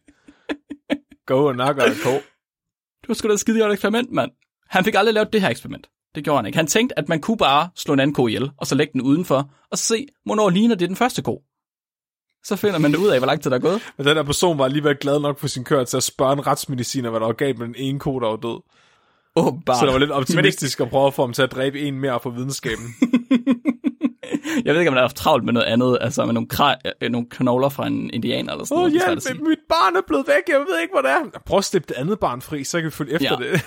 S2: Gå og nakker en ko.
S1: Du har sgu da et skide godt eksperiment, mand. Han fik aldrig lavet det her eksperiment. Det gjorde han ikke. Han tænkte, at man kunne bare slå en anden ko ihjel, og så lægge den udenfor, og se, hvornår ligner det den første ko. Så finder man det ud af, hvor lang tid der er gået.
S2: Men den der person var alligevel glad nok for sin kør til at spørge en retsmediciner, hvad der var galt med den ene ko, der var død.
S1: Oh,
S2: så det var lidt optimistisk at prøve at få ham til at dræbe en mere for videnskaben.
S1: Jeg ved ikke, om der er travlt med noget andet, altså med nogle, kra- nogle knogler fra en indianer eller sådan
S2: oh,
S1: noget.
S2: Åh hjælp, mit barn er blevet væk, jeg ved ikke, hvor det er. Prøv at slippe det andet barn fri, så kan vi følge efter ja. det.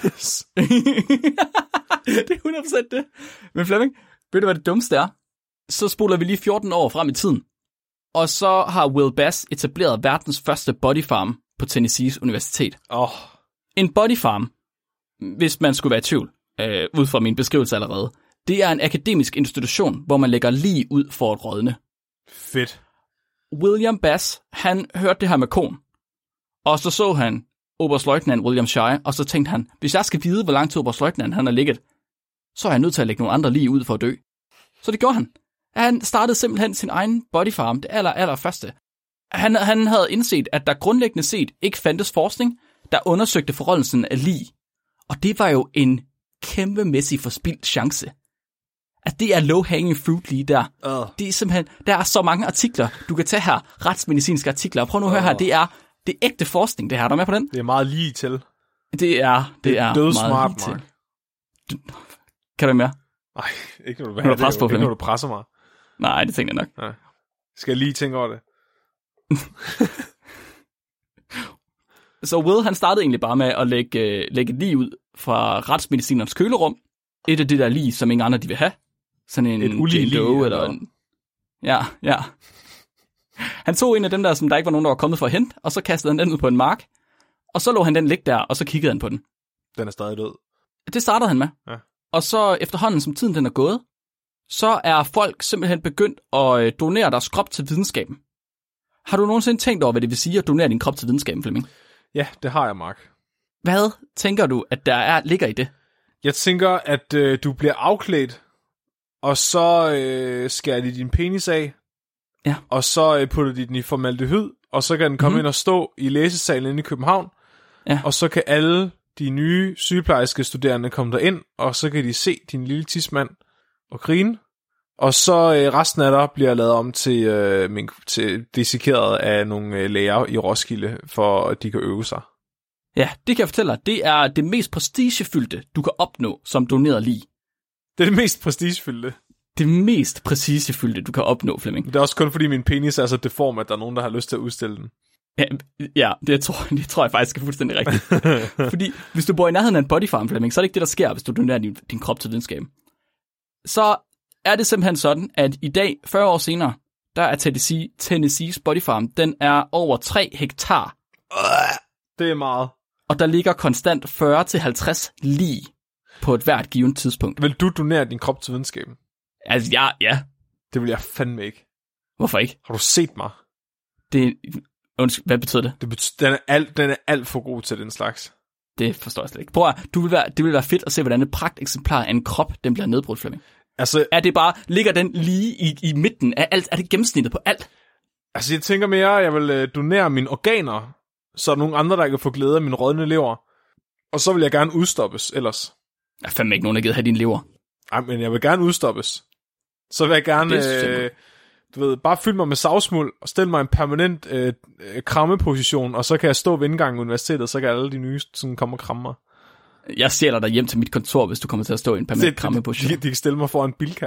S1: Det er hundrede procent det. Men Flemming, ved du, hvad det dummeste er? Så spoler vi lige fjorten år frem i tiden. Og så har Will Bass etableret verdens første bodyfarm på Tennessees Universitet.
S2: Oh.
S1: En bodyfarm, hvis man skulle være i tvivl, øh, ud fra min beskrivelse allerede, det er en akademisk institution, hvor man lægger lig ud for at rådne.
S2: Fedt.
S1: William Bass, han hørte det her med koen, og så så han oberstløjtnant William Shire, og så tænkte han, hvis jeg skal vide, hvor lang tid oberstløjtnant han har ligget, så er jeg nødt til at lægge nogle andre lig ud for at dø. Så det gjorde han. Han startede simpelthen sin egen bodyfarm, det aller, aller første. Han, han havde indset, at der grundlæggende set ikke fandtes forskning, der undersøgte forholdelsen af lig. Og det var jo en kæmpemæssig forspildt chance. At det er low-hanging fruit lige der. Uh. Det er simpelthen, der er så mange artikler, du kan tage her, retsmedicinske artikler. Prøv nu at høre uh. her, det er, det er ægte forskning, det her. Er du med på den?
S2: Det er meget lige til.
S1: Det er, det, det er, er meget
S2: smart,
S1: lige til. Du, kan du mere?
S2: Nej, ikke når du, du,
S1: pres på,
S2: ikke, når du presser mig.
S1: Nej, det tænker jeg nok.
S2: Nej. Skal jeg lige tænke over det?
S1: Så Will, han startede egentlig bare med at lægge, øh, lægge et lig ud fra retsmedicinernes kølerum. Et af det der lig, som ingen andre de vil have. Sådan en
S2: et ulige lig,
S1: eller, eller en... Ja, ja. Han tog en af dem der, som der ikke var nogen, der var kommet for at hente, og så kastede han den ud på en mark. Og så lå han den ligge der, og så kiggede han på den.
S2: Den er stadig død.
S1: Det startede han med.
S2: Ja.
S1: Og så efterhånden, som tiden den er gået, så er folk simpelthen begyndt at donere deres krop til videnskaben. Har du nogensinde tænkt over, hvad det vil sige at donere din krop til videnskaben, Flemming?
S2: Ja, det har jeg, Mark.
S1: Hvad tænker du, at der er ligger i det?
S2: Jeg tænker, at øh, du bliver afklædt, og så øh, skærer de din penis af,
S1: ja.
S2: og så øh, putter de den i formaldehyd, og så kan den komme mm-hmm. ind og stå i læsesalen inde i København,
S1: ja.
S2: og så kan alle de nye sygeplejerske studerende komme derind, og så kan de se din lille tidsmand og grine, og så øh, resten af dig bliver lavet om til, øh, min, til dissekeret af nogle øh, læger i Roskilde, for at de kan øve sig.
S1: Ja, det kan jeg fortælle dig. Det er det mest prestigefyldte, du kan opnå som doneret lig.
S2: Det er det mest prestigefyldte?
S1: Det mest prestigefyldte, du kan opnå, Flemming.
S2: Det er også kun fordi min penis er så deform, at der er nogen, der har lyst til at udstille den.
S1: Ja, ja det, tror, det tror jeg faktisk er fuldstændig rigtigt. Fordi hvis du bor i nærheden af en bodyfarm, Flemming, så er det ikke det, der sker, hvis du donerer din, din krop til videnskaben. Så er det simpelthen sådan, at i dag, fyrre år senere, der er Tennessee, Tennessees bodyfarm, den er over tre hektar.
S2: Det er meget.
S1: Og der ligger konstant fyrre til halvtreds lig på et hvert givet tidspunkt.
S2: Vil du donere din krop til videnskaben?
S1: Altså, ja, ja.
S2: Det vil jeg fandme ikke.
S1: Hvorfor ikke?
S2: Har du set mig?
S1: Det, undskyld, hvad betyder det?
S2: det betyder, den, er alt, den er alt for god til den slags.
S1: Det forstår jeg slet ikke. Prøv at, du vil være, det vil være fedt at se, hvordan et pragteksemplar af en krop, den bliver nedbrudt, Flemming.
S2: Altså,
S1: er det bare, ligger den lige i, i midten af alt? Er det gennemsnittet på alt?
S2: Altså, jeg tænker mere, jeg vil øh, donere mine organer, så er der nogle andre, der kan få glæde af min rådne lever. Og så vil jeg gerne udstoppes ellers.
S1: Der er fandme ikke nogen, der gider have din lever.
S2: Nej, men jeg vil gerne udstoppes. Så vil jeg gerne, øh, du ved, bare fylde mig med savsmuld og stille mig en permanent øh, krammeposition, og så kan jeg stå ved indgangen i universitetet, så kan alle de nye sådan komme og kramme mig. Jeg
S1: stjæler dig hjem til mit kontor, hvis du kommer til at stå i en permanent krammeposition.
S2: De, de kan stille mig for en Bilka.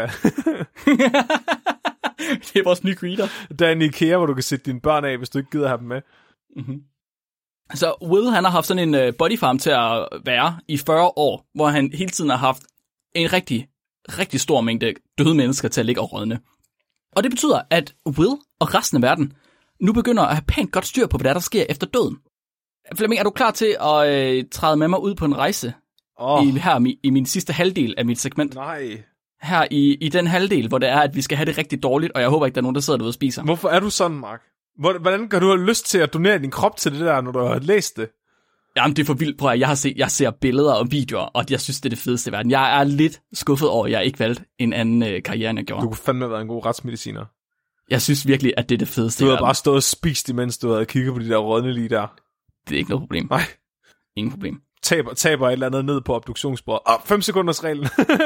S1: Det er vores nye greeter.
S2: Der er en IKEA, hvor du kan sætte dine børn af, hvis du ikke gider have dem med.
S1: Mm-hmm. Så Will, han har haft sådan en uh, bodyfarm til at være i fyrre år, hvor han hele tiden har haft en rigtig, rigtig stor mængde døde mennesker til at ligge og rådne. Og det betyder, at Will og resten af verden nu begynder at have pænt godt styr på, hvad der, der sker efter døden. Flemming, er du klar til at øh, træde med mig ud på en rejse oh. i, her i, i min sidste halvdel af mit segment?
S2: Nej.
S1: Her i, i den halvdel, hvor det er, at vi skal have det rigtig dårligt, og jeg håber ikke, der er nogen, der sidder derude og spiser.
S2: Hvorfor er du sådan, Mark? Hvordan kan du have lyst til at donere din krop til det der, når du har læst det?
S1: Jamen, det er for vildt, prøv at jeg har set, jeg ser billeder og videoer, og jeg synes, det er det fedeste i verden. Jeg er lidt skuffet over, at jeg ikke valgte en anden øh, karriere, end jeg gjorde.
S2: Du kunne fandme have været en god retsmediciner.
S1: Jeg synes virkelig, at det er det fedeste i verden.
S2: Du havde bare stået og spist, imens du havde kigget på de der rådne lige der.
S1: Det er ikke noget problem.
S2: Nej.
S1: Ingen problem.
S2: Taber, taber et eller andet ned på obduktionsbordet. Åh, oh, fem sekunders reglen.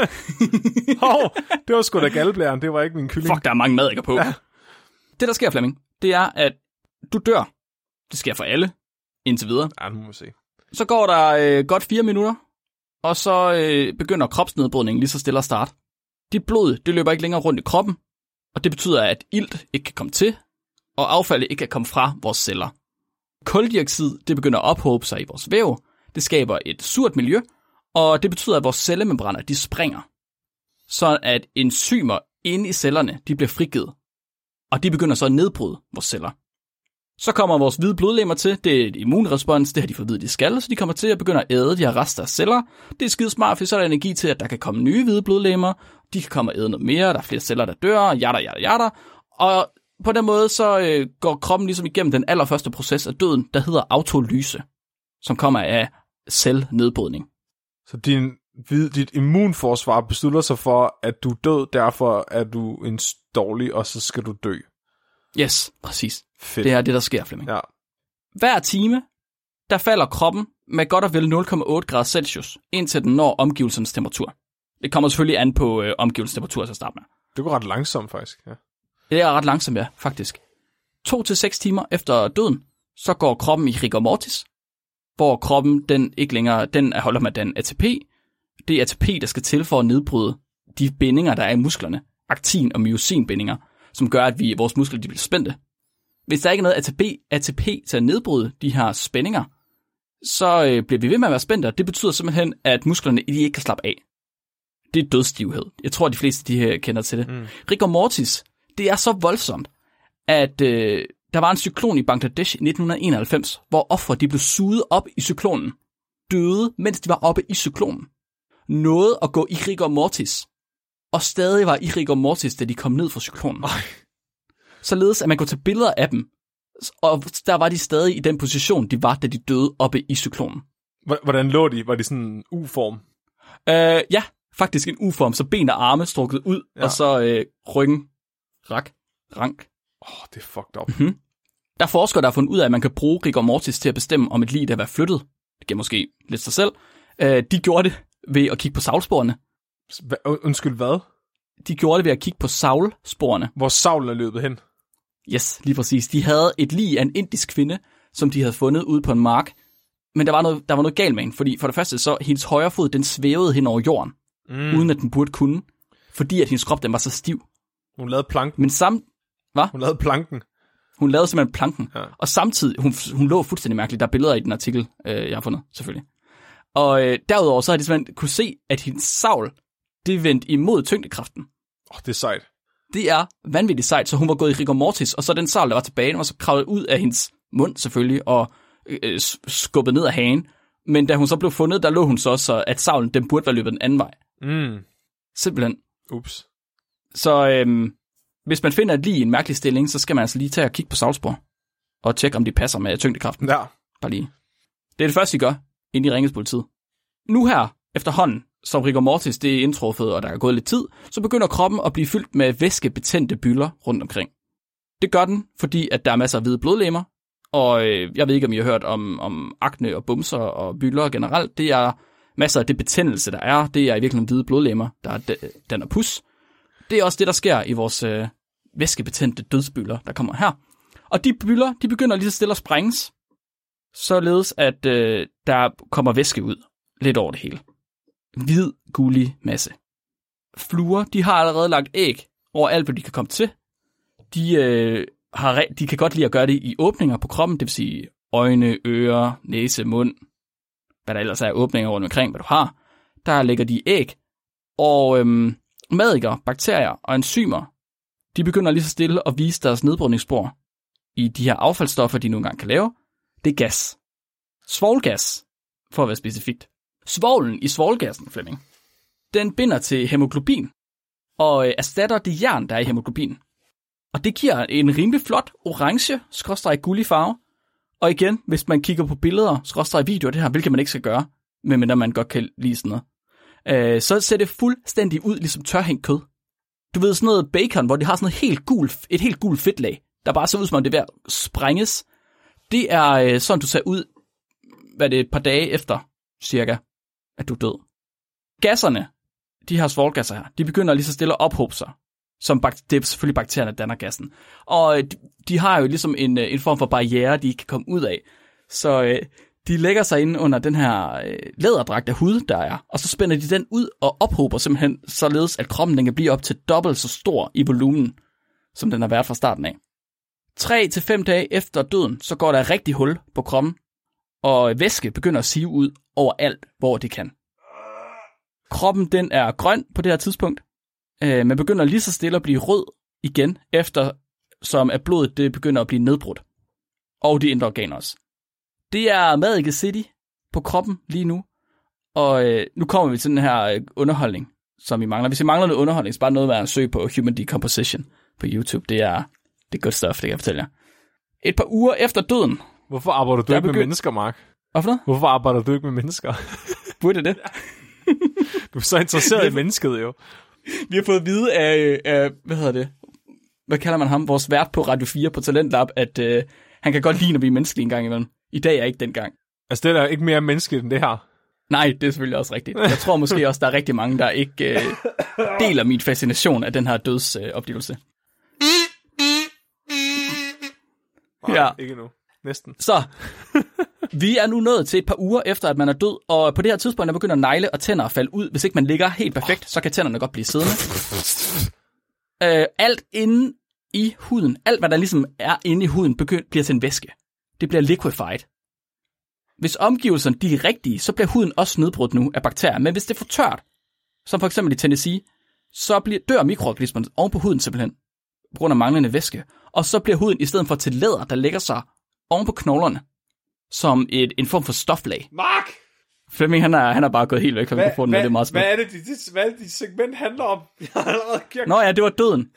S2: oh, det var sgu da galdblæren, det var ikke min kylling.
S1: Fuck, der er mange mad, jeg på. Ja. Det, der sker, Flemming, det er, at du dør. Det sker for alle, indtil videre.
S2: Ja, nu må vi se.
S1: Så går der øh, godt fire minutter, og så øh, begynder kropsnedbrydningen lige så stille at starte. Dit blod, det løber ikke længere rundt i kroppen, og det betyder, at ilt ikke kan komme til, og affaldet ikke kan komme fra vores celler. Kuldioxid, det begynder at ophobe sig i vores væv, det skaber et surt miljø, og det betyder, at vores cellemembraner, de springer. Så at enzymer inde i cellerne, de bliver frigivet, og de begynder så at nedbryde vores celler. Så kommer vores hvide blodlegemer til, det er et immunrespons, det har de fået vidt, de skal, så de kommer til at begynde at æde de her rester af celler. Det er skide smart, for så er der energi til, at der kan komme nye hvide blodlegemer, de kan komme og æde noget mere, der er flere celler, der dør, jada, jada, jada. Og på den måde, så øh, går kroppen ligesom igennem den allerførste proces af døden, der hedder autolyse, som kommer af cellenedbrydning.
S2: Så din, dit immunforsvar beslutter sig for, at du er død, derfor er du en dårlig, og så skal du dø.
S1: Yes, præcis.
S2: Fedt.
S1: Det er det, der sker, Flemming.
S2: Ja.
S1: Hver time, der falder kroppen med godt og vel nul komma otte grader Celsius, indtil den når omgivelsernes temperatur. Det kommer selvfølgelig an på øh, omgivelsernes temperatur til at starte med.
S2: Det går ret langsomt, faktisk. Ja.
S1: Det er ret langsomt, ja, faktisk. To til seks timer efter døden, så går kroppen i rigor mortis, hvor kroppen, den ikke længere, den holder med den A T P. Det er A T P, der skal til for at nedbryde de bindinger, der er i musklerne. Aktin- og myosinbindinger, som gør, at vi, vores muskler de bliver spændte. Hvis der ikke er noget A T P, A T P til at nedbryde de her spændinger, så øh, bliver vi ved med at være spændte, og det betyder simpelthen, at musklerne de ikke kan slappe af. Det er dødsstivhed. Jeg tror, de fleste de her kender til det. Mm. Rigor mortis, det er så voldsomt, at øh, der var en cyklon i Bangladesh i nitten enoghalvfems, hvor ofre de blev suget op i cyklonen, døde, mens de var oppe i cyklonen. Nåede at gå i rigor mortis, og stadig var i rigor mortis, da de kom ned fra cyklonen. Øj. Således, at man kunne tage billeder af dem, og der var de stadig i den position, de var, da de døde oppe i cyklonen.
S2: Hvordan lå de? Var de sådan en U-form?
S1: Øh, ja, faktisk en U-form, så ben og arme strukket ud, ja. Og så øh, ryggen rak, rank.
S2: Åh, oh, det er fucked up.
S1: Mm-hmm. Der er forskere, der har fundet ud af, at man kan bruge rigor mortis til at bestemme, om et lig der er flyttet. Det giver måske lidt sig selv. Øh, de gjorde det ved at kigge på savlsporene.
S2: Undskyld, hvad?
S1: De gjorde det ved at kigge på savlsporene.
S2: Hvor savlen er løbet hen?
S1: Yes, lige præcis. De havde et lig af en indisk kvinde, som de havde fundet ude på en mark. Men der var noget, der var noget galt med hende, fordi for det første så, hendes højre fod, den svævede hen over jorden, mm. uden at den burde kunne, fordi at hendes krop, den var så stiv.
S2: Hun lavede planken.
S1: Men sam... Hvad?
S2: Hun lavede planken.
S1: Hun lavede simpelthen planken.
S2: Ja.
S1: Og samtidig, hun, hun lå fuldstændig mærkeligt. Der er billeder i den artikel, øh, jeg har fundet, selvfølgelig. Og øh, derudover så har de simpelthen kunne se, at hendes savl, det vendte imod tyngdekraften.
S2: Åh, oh, det er sejt.
S1: Det er vanvittigt sejt, så hun var gået i rigor mortis, og så den savl, der var tilbage, den var så kravlet ud af hendes mund selvfølgelig, og øh, skubbet ned af hagen. Men da hun så blev fundet, der lå hun så, så at savlen, den burde være løbet den anden vej.
S2: Mm.
S1: Simpelthen.
S2: Ups.
S1: Så øh, hvis man finder et lig i en mærkelig stilling, så skal man altså lige tage og kigge på savlspor, og tjekke, om de passer med tyngdekraften.
S2: Ja.
S1: Bare lige. Det er det første, de gør, inden de ringes politiet. Nu her, efterhånden, som rigor mortis det er indtruffet, og der er gået lidt tid, så begynder kroppen at blive fyldt med væskebetændte bylder rundt omkring. Det gør den, fordi at der er masser af hvide blodlegemer, og øh, jeg ved ikke, om I har hørt om, om akne og bumser og bylder generelt. Det er masser af det betændelse, der er. Det er i virkeligheden hvide blodlegemer, der er de, den er pus. Det er også det, der sker i vores øh, væskebetændte dødsbylder, der kommer her. Og de bylder, de begynder lige så stille at sprænges, således at øh, der kommer væske ud lidt over det hele. Hvid, gullig masse. Fluer, de har allerede lagt æg over alt, hvad de kan komme til. De, øh, har, de kan godt lide at gøre det i åbninger på kroppen, det vil sige øjne, ører, næse, mund, hvad der ellers er åbninger rundt omkring, hvad du har. Der lægger de æg, og øhm, madikker, bakterier og enzymer, de begynder lige så stille at vise deres nedbrydningsspor i de her affaldsstoffer, de nogle gange kan lave. Det er gas. Svovlgas, for at være specifikt. Svovlen i svovlgassen, Flemming, den binder til hemoglobin og erstatter det jern, der er i hemoglobin. Og det giver en rimelig flot orange, skråstreg gullig farve. Og igen, hvis man kigger på billeder, skråstreg videoer, det her, hvilket man ikke skal gøre, medmindre man godt kan lide sådan noget, øh, så ser det fuldstændig ud ligesom tørhængt kød. Du ved sådan noget bacon, hvor det har sådan noget helt gul, et helt gul fedtlag, der bare ser ud som om det er ved at sprænges. Det er øh, sådan, du ser ud, hvad det er et par dage efter, cirka, at du er død. Gasserne, de her svovlgasser her, de begynder lige så stille at ophobe sig. Som bak- det er selvfølgelig bakterierne, der danner gassen. Og de, de har jo ligesom en, en form for barriere, de ikke kan komme ud af. Så øh, de lægger sig inde under den her øh, læderdragt af hud, der er. Og så spænder de den ud og ophober simpelthen, således at kroppen den kan blive op til dobbelt så stor i volumen, som den har været fra starten af. Tre til fem dage efter døden, så går der et rigtig hul på kroppen, og væske begynder at sive ud overalt, hvor det kan. Kroppen den er grøn på det her tidspunkt. Øh, man begynder lige så stille at blive rød igen, efter som at blodet det begynder at blive nedbrudt. Og de indre organer også. Det er Magic City på kroppen lige nu. Og øh, nu kommer vi til den her øh, underholdning, som vi mangler. Hvis I mangler noget underholdning, så bare noget med at søge på Human Decomposition på YouTube. Det er, det er good stuff, det kan jeg fortælle jer. Et par uger efter døden.
S2: Hvorfor arbejder du ikke begy- med mennesker, Mark?
S1: Hvorfor noget?
S2: Hvorfor arbejder du ikke med mennesker?
S1: Burde det?
S2: Du er så interesseret i mennesket, jo.
S1: Vi har fået at vide af, af, hvad hedder det, hvad kalder man ham, vores vært på Radio fire på Talentlab, at øh, han kan godt lide, når vi er menneskelige en gang imellem. I dag er ikke den gang.
S2: Altså, det er ikke mere menneskeligt end det her.
S1: Nej, det er selvfølgelig også rigtigt. Jeg tror måske også, der er rigtig mange, der ikke øh, deler min fascination af den her dødsopdivelse. Øh,
S2: Nej, ja. Ikke nu. Næsten.
S1: Så, vi er nu nået til et par uger efter, at man er død, og på det her tidspunkt, der begynder negle og tænder at falde ud. Hvis ikke man ligger helt perfekt, så kan tænderne godt blive siddende. Øh, alt inde i huden, alt hvad der ligesom er inde i huden, begynder, bliver til en væske. Det bliver liquefied. Hvis omgivelserne de er rigtige, så bliver huden også nedbrudt nu af bakterier. Men hvis det er for tørt, som for eksempel i Tennessee, så bliver, dør mikroorganismerne oven på huden simpelthen, på grund af manglende væske. Og så bliver huden i stedet for til læder, der lægger sig oven på knoglerne, som et, en form for stoflag.
S2: Mark!
S1: Flemming, han er, han er bare gået helt væk fra mikrofonen,
S2: hvad,
S1: det er meget smukt.
S2: Hvad er det, dit, hvad er det, dit segment handler om? Jeg har allerede gjort...
S1: Nå ja, det var døden.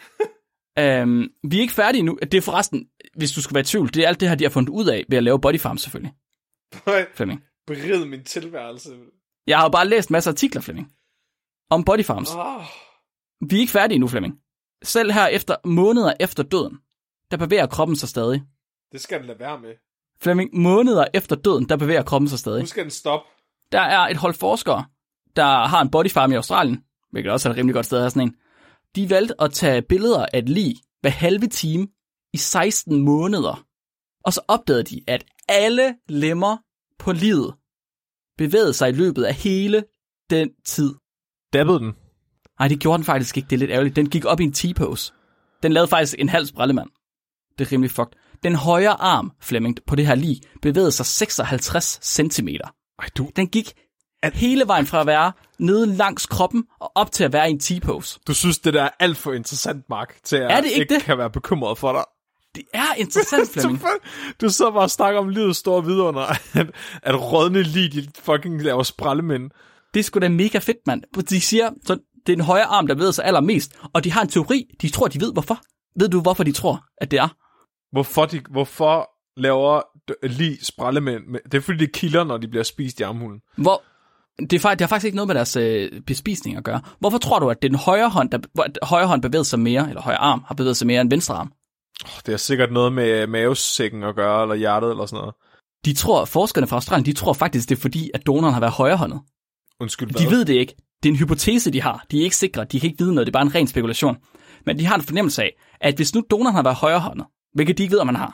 S1: øhm, vi er ikke færdige nu. Det er forresten, hvis du skal være i tvivl, det er alt det her, de har fundet ud af ved at lave Body Farm selvfølgelig. Flemming.
S2: Berid min tilværelse.
S1: Jeg har jo bare læst masser af artikler, Flemming, om Body Farms.
S2: Oh.
S1: Vi er ikke færdige nu, Flemming. Selv her efter måneder efter døden, der bevæger kroppen sig stadig.
S2: Det skal den lade være med.
S1: Flemming, måneder efter døden, der bevæger kroppen sig stadig.
S2: Nu skal den stoppe.
S1: Der er et hold forskere, der har en body farm i Australien, hvilket også er et rimelig godt sted at have sådan en. De valgte at tage billeder af et lig hver halve time i seksten måneder. Og så opdagede de, at alle lemmer på livet bevægede sig i løbet af hele den tid.
S2: Dabbede den?
S1: Nej, det gjorde den faktisk ikke. Det er lidt ærgerligt. Den gik op i en T-pose. Den lavede faktisk en halv sprellemand. Det er rimelig fucked. Den højre arm, Flemming, på det her lig, bevægede sig seksoghalvtreds centimeter.
S2: Ej, du...
S1: Den gik hele vejen fra at være nede langs kroppen og op til at være i en T-pose.
S2: Du synes, det der er alt for interessant, Mark, til at
S1: er det ikke,
S2: ikke
S1: det?
S2: kan være bekymret for dig.
S1: Det er interessant, Flemming.
S2: Du så bare og snakker om livets store vidunder, at, at rådne lig, de fucking laver sprællemænd.
S1: Det er sgu da mega fedt, mand. De siger, så det er den højre arm, der bevæger sig allermest, og de har en teori. De tror, de ved hvorfor. Ved du, hvorfor de tror, at det er?
S2: Hvorfor, de, hvorfor laver lig sprællemænd? Det er fordi, det kilder, når de bliver spist i armhulen.
S1: Hvor... Det, er, det har faktisk ikke noget med deres øh, bespisning at gøre. Hvorfor tror du, at den højre hånd, der højre hånd bevæger sig mere, eller højre arm har bevæget sig mere end venstre arm?
S2: Oh, det er sikkert noget med mavesækken at gøre, eller hjertet, eller sådan noget.
S1: De tror, forskerne fra Australien, de tror faktisk, det er fordi, at donoren har været højrehåndet.
S2: Undskyld, hvad?
S1: De ved det ikke. Det er en hypotese, de har. De er ikke sikre. De kan ikke vide noget. Det er bare en ren spekulation. Men de har en fornemmelse af, at hvis nu donoren har været højrehåndet, hvilket de ikke ved, om man har,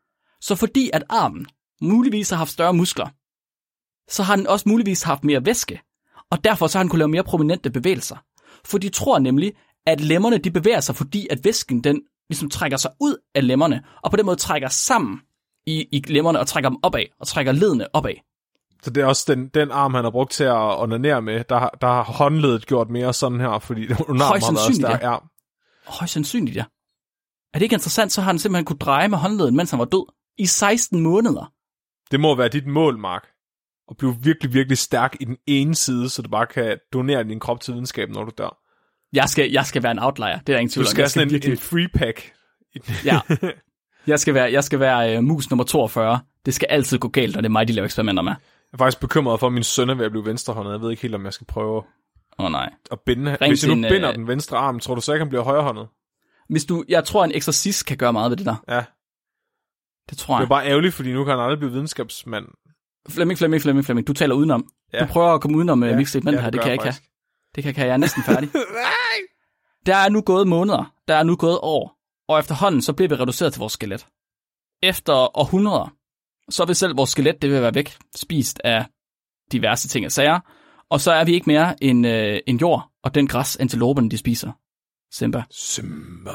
S1: så fordi at armen muligvis har haft større muskler, så har den også muligvis haft mere væske, og derfor så har den kunne lave mere prominente bevægelser. For de tror nemlig, at lemmerne de bevæger sig, fordi at væsken den ligesom trækker sig ud af lemmerne, og på den måde trækker sammen i, i lemmerne og trækker dem opad, og trækker ledene opad. Så
S2: det er også den, den arm, han har brugt til at onanere med, der, har, der har håndledet gjort mere sådan her, fordi hun har været stærk arm.
S1: Højst sandsynligt, ja. Er det ikke interessant, så har han simpelthen kunne dreje med håndleden, mens han var død, i seksten måneder.
S2: Det må være dit mål, Mark. At blive virkelig, virkelig stærk i den ene side, så du bare kan donere din krop til videnskaben, når du dør.
S1: Jeg skal, jeg skal være en outlier, det er ingen tvivl om.
S2: Du skal have sådan en, virkelig... en free pack.
S1: Ja, jeg skal være, jeg skal være uh, mus nummer toogfyrre. Det skal altid gå galt, og det er mig, de laver eksperimenter med.
S2: Jeg er faktisk bekymret for, at min søn er ved at blive venstrehåndet. Jeg ved ikke helt, om jeg skal prøve
S1: Åh oh, nej.
S2: at binde.
S1: Ring
S2: Hvis jeg nu
S1: en,
S2: binder
S1: uh...
S2: den venstre arm, tror du så ikke, han bliver højrehåndet?
S1: Hvis du, jeg tror, en eksorcist kan gøre meget ved det der.
S2: Ja.
S1: Det tror jeg.
S2: Det er bare ærgerligt, fordi nu kan han aldrig blive videnskabsmand.
S1: Flemming, Flemming, Flemming, Flemming. Du taler udenom. Ja. Du prøver at komme udenom ja. mixtape-mænd ja, her. Det kan jeg ikke have. Det kan jeg ikke have. Jeg er næsten færdig. Der er nu gået måneder. Der er nu gået år. Og efterhånden, så bliver vi reduceret til vores skelet. Efter århundreder, så vil selv vores skelet, det vil være væk. Spist af diverse ting og sager. Og så er vi ikke mere end, øh, end jord, og den græs, antiloperne, de spiser. Simba.
S2: Simba.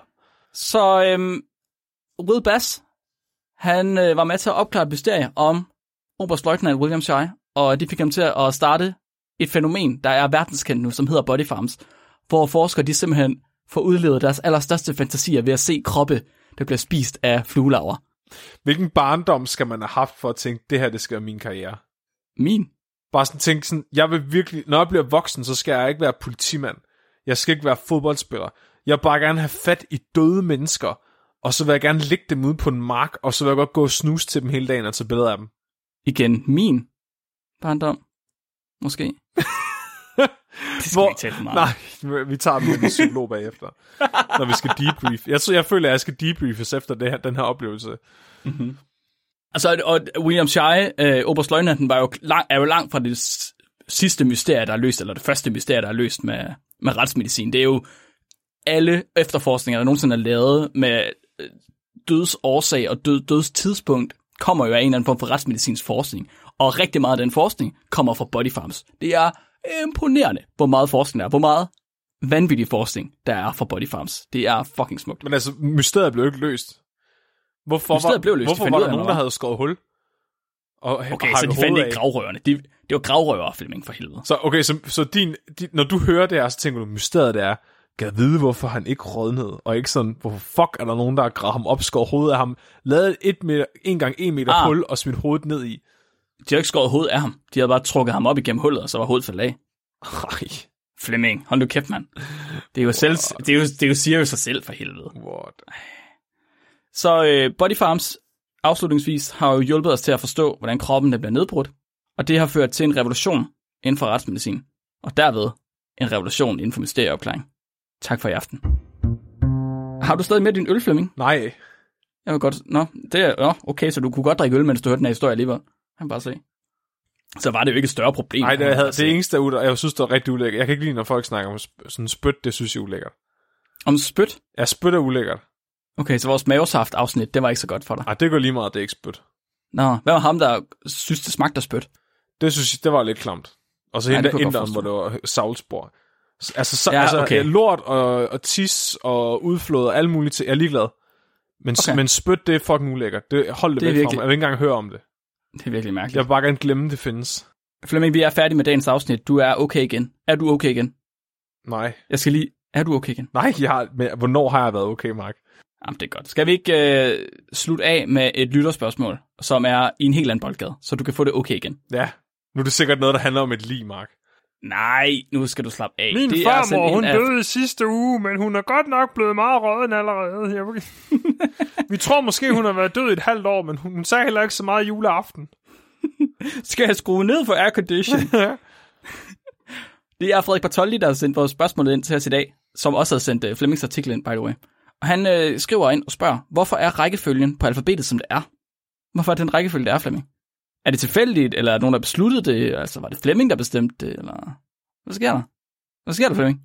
S1: Så øhm, Will Bass, han øh, var med til at opklare et mysterie om oberstløjtnant William Shy, og det fik ham til at starte et fænomen, der er verdenskendt nu, som hedder Body Farms, hvor forskere de simpelthen får udlevet deres allerstørste fantasier ved at se kroppe, der bliver spist af fluelarver.
S2: Hvilken barndom skal man have haft for at tænke, det her, det skal være min karriere?
S1: Min?
S2: Bare sådan tænke sådan, jeg vil virkelig, når jeg bliver voksen, så skal jeg ikke være politimand. Jeg skal ikke være fodboldspiller. Jeg vil bare gerne have fat i døde mennesker, og så vil jeg gerne lægge dem ud på en mark, og så vil jeg godt gå og snuse til dem hele dagen og tage billeder af dem.
S1: Igen, min barndom. Måske. Det skal Hvor, vi ikke tale meget.
S2: Nej, vi tager dem med en psykolog bagefter, når vi skal debrief. Jeg, jeg føler, at jeg skal debriefes efter det her, den her oplevelse.
S1: Mm-hmm. Altså, og William Shy, øh, oberstløjtnanten, var jo lang, er jo langt fra det sidste mysterie, der er løst, eller det første mysterie, der er løst med, med retsmedicin. Det er jo alle efterforskninger, der nogensinde er lavet med dødsårsag og død, dødstidspunkt, kommer jo af en eller anden form for retsmedicinsk forskning. Og rigtig meget af den forskning kommer fra Body Farms. Det er imponerende, hvor meget forskning der er. Hvor meget vanvittig forskning, der er fra Body Farms. Det er fucking smukt.
S2: Men altså, mysteriet blev ikke løst. Hvorfor
S1: mysteriet
S2: var,
S1: blev løst.
S2: Hvorfor var der nogen, der havde skåret hul? Og
S1: okay, så de fandt ikke gravrøverne. De, det var gravrøver, Flemming, for helvede.
S2: Så okay, så, så din, din, når du hører det her, så tænker du, mysteriet det er, kan jeg vide, hvorfor han ikke rådnede, og ikke sådan, hvorfor fuck er der nogen, der har gravet ham op, skåret hovedet af ham, lavet et meter, en gang en meter ah. hul, og smidt hovedet ned i.
S1: De har ikke skåret hovedet af ham. De havde bare trukket ham op igennem hullet, og så var hovedet faldet af.
S2: Ej.
S1: Flemming, hold nu kæft, mand. Det er jo, selv, det er jo, det er jo siger jo sig selv for helvede.
S2: What?
S1: Så øh, Body Farms afslutningsvis har jo hjulpet os til at forstå, hvordan kroppen der bliver nedbrudt, og det har ført til en revolution inden for retsmedicin, og derved en revolution inden for mysterieopklaring. Tak for i aften. Har du stadig med din øl, Flemming?
S2: Nej.
S1: Jeg vil godt... Nå, det er... Nå, okay, så du kunne godt drikke øl, mens du hørte den her historie alligevel. Jeg kan bare se. Så var det jo ikke et større problem.
S2: Nej, det, havde, det eneste, der jeg synes, det var rigtig ulækkert. Jeg kan ikke lide, når folk snakker om sådan spyt, det synes jeg er ulækkert.
S1: Om spyt?
S2: Ja, spyt er ulækkert.
S1: Okay, så vores mavesaft-afsnit, det var ikke så godt for dig.
S2: Nej, det går lige meget, det er ikke spyt.
S1: Nå, hvad var ham, der synes, det smagte af spyt?
S2: Det synes jeg, det var lidt klamt. Og så hende der inderen, hvor det var savlspor. Altså, så,
S1: ja,
S2: altså
S1: okay.
S2: lort og, og tis og udflod og alle mulige ting. Jeg er ligeglad. Men, okay. men spyt, det er fucking ulækkert. Det, hold det, det væk virkelig... fra mig. Jeg vil ikke engang høre om det.
S1: Det er virkelig mærkeligt.
S2: Jeg vil bare gerne glemme, det findes.
S1: Flemming, vi er færdige med dagens afsnit. Du er okay igen. Er du okay igen?
S2: Nej.
S1: Jeg skal lige... Er du okay igen?
S2: Nej, jeg har... men hvornår har jeg været okay, Mark?
S1: Jamen, det er godt. Skal vi ikke øh, slutte af med et lytterspørgsmål, som er i en helt anden boldgade, så du kan få det okay igen?
S2: Ja. Nu er det sikkert noget, der handler om et lig, Mark.
S1: Nej, nu skal du slappe af.
S2: Min det farmor, hun døde i sidste uge, men hun er godt nok blevet meget råden allerede. Jeg... Vi tror måske, hun har været død i et halvt år, men hun sagde heller ikke så meget juleaften.
S1: Skal jeg skrue ned for aircondition? Det er Frederik Bartoldi, der har sendt vores spørgsmål ind til os i dag, som også har sendt uh, Flemmings artikel ind, by the way. Og han øh, skriver ind og spørger, hvorfor er rækkefølgen på alfabetet, som det er? Hvorfor er den rækkefølge, det er, Flemming? Er det tilfældigt, eller er der nogen, der besluttede det? Altså, var det Flemming, der bestemte det, eller... Hvad sker der? Hvad sker der, Flemming?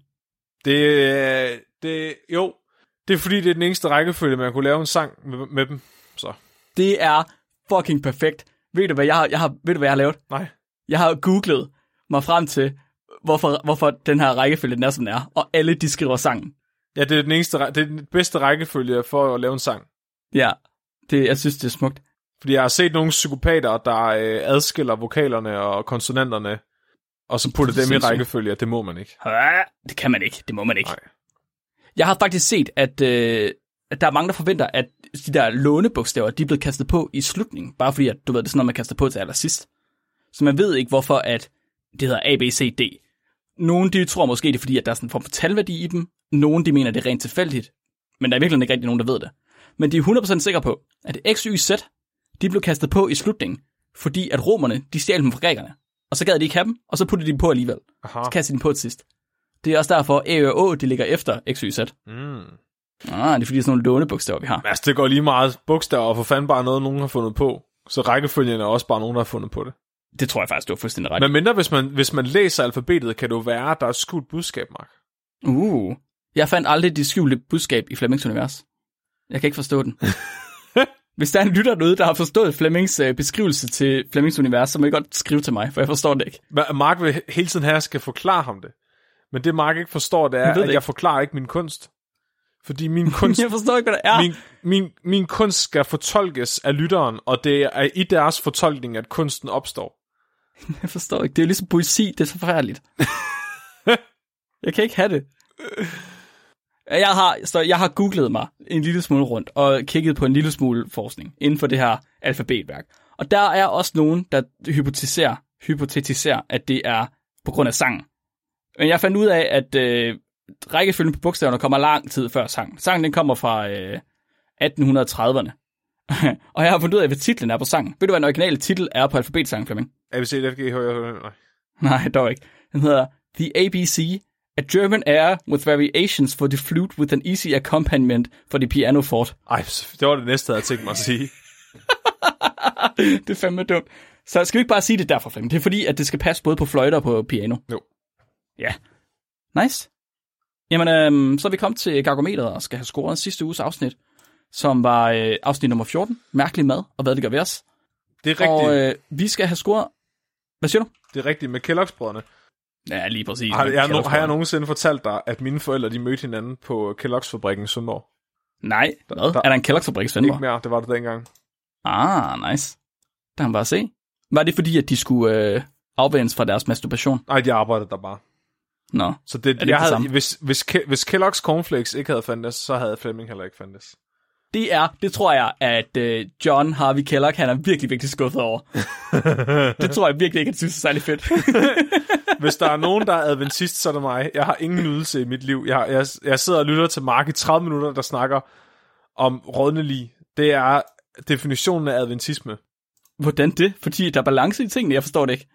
S2: Det, det, jo, det er fordi, det er den eneste rækkefølge, man kunne lave en sang med, med dem, så.
S1: Det er fucking perfekt. Ved du, hvad jeg har, jeg har, ved du, hvad jeg har lavet?
S2: Nej.
S1: Jeg har googlet mig frem til, hvorfor, hvorfor den her rækkefølge, den er, som den er, og alle, de skriver sangen.
S2: Ja, det er den eneste, det er den bedste rækkefølge for at lave en sang.
S1: Ja, det, jeg synes, det er smukt.
S2: Fordi jeg har set nogle psykopater, der øh, adskiller vokalerne og konsonanterne, og så putter dem i rækkefølge, det må man ikke.
S1: Ja, det kan man ikke, det må man ikke.
S2: Nej.
S1: Jeg har faktisk set, at, øh, at der er mange, der forventer, at de der lånebogstaver, de er blevet kastet på i slutningen, bare fordi, at du ved, det er sådan noget, man kaster på til allersidst. Så man ved ikke, hvorfor at det hedder A, B, C, D. Nogle, de tror måske, det er fordi, at der er sådan en form for talværdi i dem. Nogle, de mener, det er rent tilfældigt. Men der er virkelig ikke rigtig nogen, der ved det. Men de er hundrede procent sikre på, at X, Y, Z, de blev kastet på i slutningen, fordi at romerne, de stjal dem fra grækerne. Og så gad de ikke have dem, og så puttede de dem på alligevel. Aha. Så kastede de dem på til sidst. Det er også derfor, A og Å, de ligger efter X, Y, Z. Mm. Ah, det er fordi, det er sådan nogle lånebogstaver, vi har.
S2: Altså, det går lige meget bogstaver, og for fanden bare noget, nogen har fundet på. Så rækkefølgen er også bare nogen, der har fundet på det.
S1: Det tror jeg faktisk, du har fuldstændig ret.
S2: Men mindre, hvis man, hvis man læser alfabetet, kan det jo være, at der er et skjult budskab, Mark.
S1: Uh, jeg fandt aldrig det skjulte budskab i Flemmings univers. Jeg kan ikke forstå den. Hvis der er en lytter derude, der har forstået Flemmings øh, beskrivelse til Flemmings univers, så må I godt skrive til mig, for jeg forstår det ikke.
S2: Mark vil hele tiden her skal forklare ham det. Men det Mark ikke forstår, det er, at ikke. Jeg forklarer ikke min kunst. Fordi min kunst...
S1: jeg forstår ikke, hvad det er.
S2: Min, min, min kunst skal fortolkes af lytteren, og det er i deres fortolkning, at kunsten opstår.
S1: Jeg forstår ikke. Det er jo ligesom poesi, det er så forfærdeligt. Jeg kan ikke have det. Jeg har, så jeg har googlet mig en lille smule rundt, og kigget på en lille smule forskning inden for det her alfabetværk. Og der er også nogen, der hypotetiserer, hypotetiserer at det er på grund af sangen. Men jeg fandt ud af, at øh, rækkefølgen på bogstaverne kommer lang tid før sangen. Sangen den kommer fra øh, atten trediverne. Og jeg har fundet ud af, hvad titlen er på sangen. Ved du, hvad den originale titel er på alfabetsangen, Flemming?
S2: A B C, F G, H, nej.
S1: Nej, dog ikke. Den hedder The A B C, a German air with variations for the flute with an easy accompaniment for the piano fort.
S2: Ej, det var det næste, jeg havde tænkt mig at sige.
S1: Det er fandme dumt. Så skal vi ikke bare sige det derfor, Flemming? Det er fordi, at det skal passe både på fløjte og på piano.
S2: Jo.
S1: Ja. Nice. Jamen, øhm, så er vi kommet til Gargometeret og skal have scoret sidste uges afsnit, som var øh, afsnit nummer fjorten. Mærkelig mad, og hvad det gør ved os.
S2: Det er rigtigt.
S1: Og øh, vi skal have scoret... Hvad siger du?
S2: Det er rigtigt med Kellogg's-brødrene.
S1: Ja, lige præcis.
S2: Har jeg, no- har jeg nogensinde fortalt dig, at mine forældre de mødte hinanden på Kellogg's-fabrikken i Svendborg?
S1: Nej, hvad? Der, er der en Kellogg's-fabrik i Svendborg?
S2: Ikke mere, det var det dengang.
S1: Ah, nice. Der kan man bare se. Var det fordi, at de skulle øh, afvendes fra deres masturbation?
S2: Nej, de arbejdede der bare.
S1: Nå,
S2: Så det,
S1: det
S2: jeg
S1: det
S2: havde, hvis, hvis, Ke- hvis Kellogg's Cornflakes ikke havde fandtes, så havde Flemming heller ikke fandtes.
S1: det er, det tror jeg, at øh, John Harvey Kellogg, han er virkelig, virkelig skuffet over. Det tror jeg virkelig ikke, at han synes er særlig fedt.
S2: Hvis der er nogen, der er adventist, så er det mig. Jeg har ingen nydelse i mit liv. Jeg, jeg, jeg sidder og lytter til Mark i tredive minutter, der snakker om rådne lig. Det er definitionen af adventisme.
S1: Hvordan det? Fordi der er balance i tingene, jeg forstår det ikke.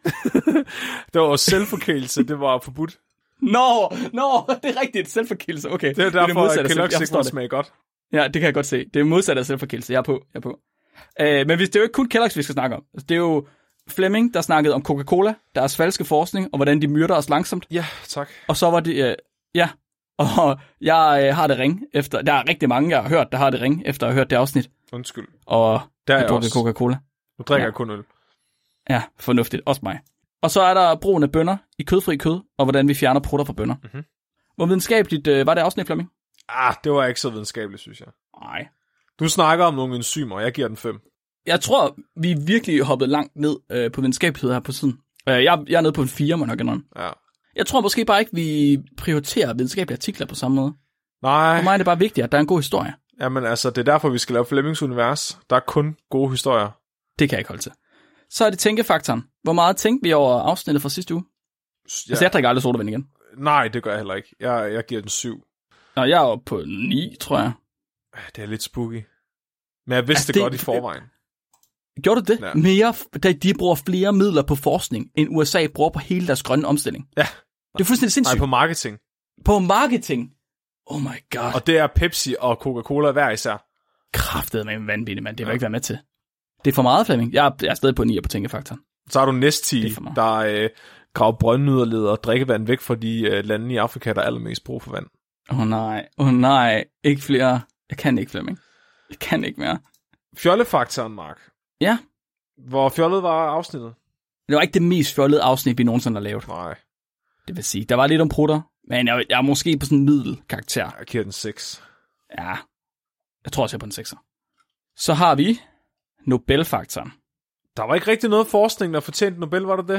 S2: Det var selvforkælelse, det var forbudt.
S1: Nå, nå, det er rigtigt, selvforkælelse, okay.
S2: Det er derfor,
S1: det er
S2: at Kellogg's ikke må smage godt.
S1: Ja, det kan jeg godt se. Det er modsat af selvforkælelse, jeg er på. Jeg er på. Øh, men hvis det er jo ikke kun Kellogg's, vi skal snakke om. Det er jo Flemming, der snakkede om Coca-Cola, deres falske forskning, og hvordan de myrder os langsomt.
S2: Ja, tak.
S1: Og så var det, øh, ja, og jeg øh, har det ring efter, der er rigtig mange, jeg har hørt, der har det ring, efter at have hørt det afsnit.
S2: Undskyld.
S1: Og
S2: Der er
S1: jeg
S2: jeg
S1: drukker
S2: også.
S1: Coca-Cola.
S2: Nu drikker
S1: Ja.
S2: jeg kun øl.
S1: Ja, fornuftigt. Også mig. Og så er der brugen af bønner i kødfri kød, og hvordan vi fjerner prutter fra bønner.
S2: Mhm.
S1: Hvor videnskabeligt øh, var det afsnit, Flemming?
S2: Ah, det var ikke så videnskabeligt, synes jeg.
S1: Nej.
S2: Du snakker om nogle enzymer, jeg giver den fem.
S1: Jeg tror, vi er virkelig hoppet langt ned øh, på videnskabelighed her på siden. Øh, jeg, jeg er nede på en fire, må nok indrømme.
S2: Ja.
S1: Jeg tror måske bare ikke, vi prioriterer videnskabelige artikler på samme måde.
S2: Nej,
S1: For mig er det bare vigtigt, at der er en god historie.
S2: jamen altså, det er derfor, vi skal lave Flemmings univers. Der er kun gode historier.
S1: Det kan jeg ikke holde til. Så er det tænkefaktoren. Hvor meget tænkte vi over afsnittet fra sidste uge?
S2: Ja.
S1: Altså, jeg drikker aldrig sodavand igen.
S2: Nej, det gør jeg heller ikke. Jeg, jeg giver den syv.
S1: Nå, jeg er oppe på ni, tror jeg.
S2: Det er lidt spooky. Men jeg vidste
S1: Altså,
S2: det,
S1: det-
S2: godt i forvejen.
S1: Gjorde du det?
S2: Ja.
S1: Mere, da de bruger flere midler på forskning, end U S A bruger på hele deres grønne omstilling.
S2: Ja.
S1: Det er fuldstændig sindssygt.
S2: Nej, på marketing.
S1: På marketing. Oh my god.
S2: Og det er Pepsi og Coca-Cola hver især.
S1: Kraftet med en vanvittig, mand. Det vil jeg ikke være med til. Det er for meget, Flemming. Jeg er, jeg er stadig på ni på tænkefaktoren.
S2: Så har du Nestea,
S1: Det er for meget.
S2: der øh, graver brønde ud og leder drikkevand væk fra de øh, lande i Afrika, der er allermest brug for vand.
S1: Åh oh, nej. Åh oh, nej. Ikke flere. Jeg kan ikke, Flemming. Jeg kan ikke mere.
S2: Fjollefaktoren, Mark.
S1: Ja.
S2: Hvor fjollet var afsnittet?
S1: Det var ikke det mest fjollede afsnit, vi nogensinde har lavet.
S2: Nej,
S1: Det vil sige, der var lidt om prutter, men jeg, jeg er måske på sådan en middelkarakter.
S2: jeg giver den seks.
S1: Ja, jeg tror også, jeg er på en sekser. Så har vi Nobelfaktoren.
S2: Der var ikke rigtig noget forskning, der fortjente Nobel, var det det?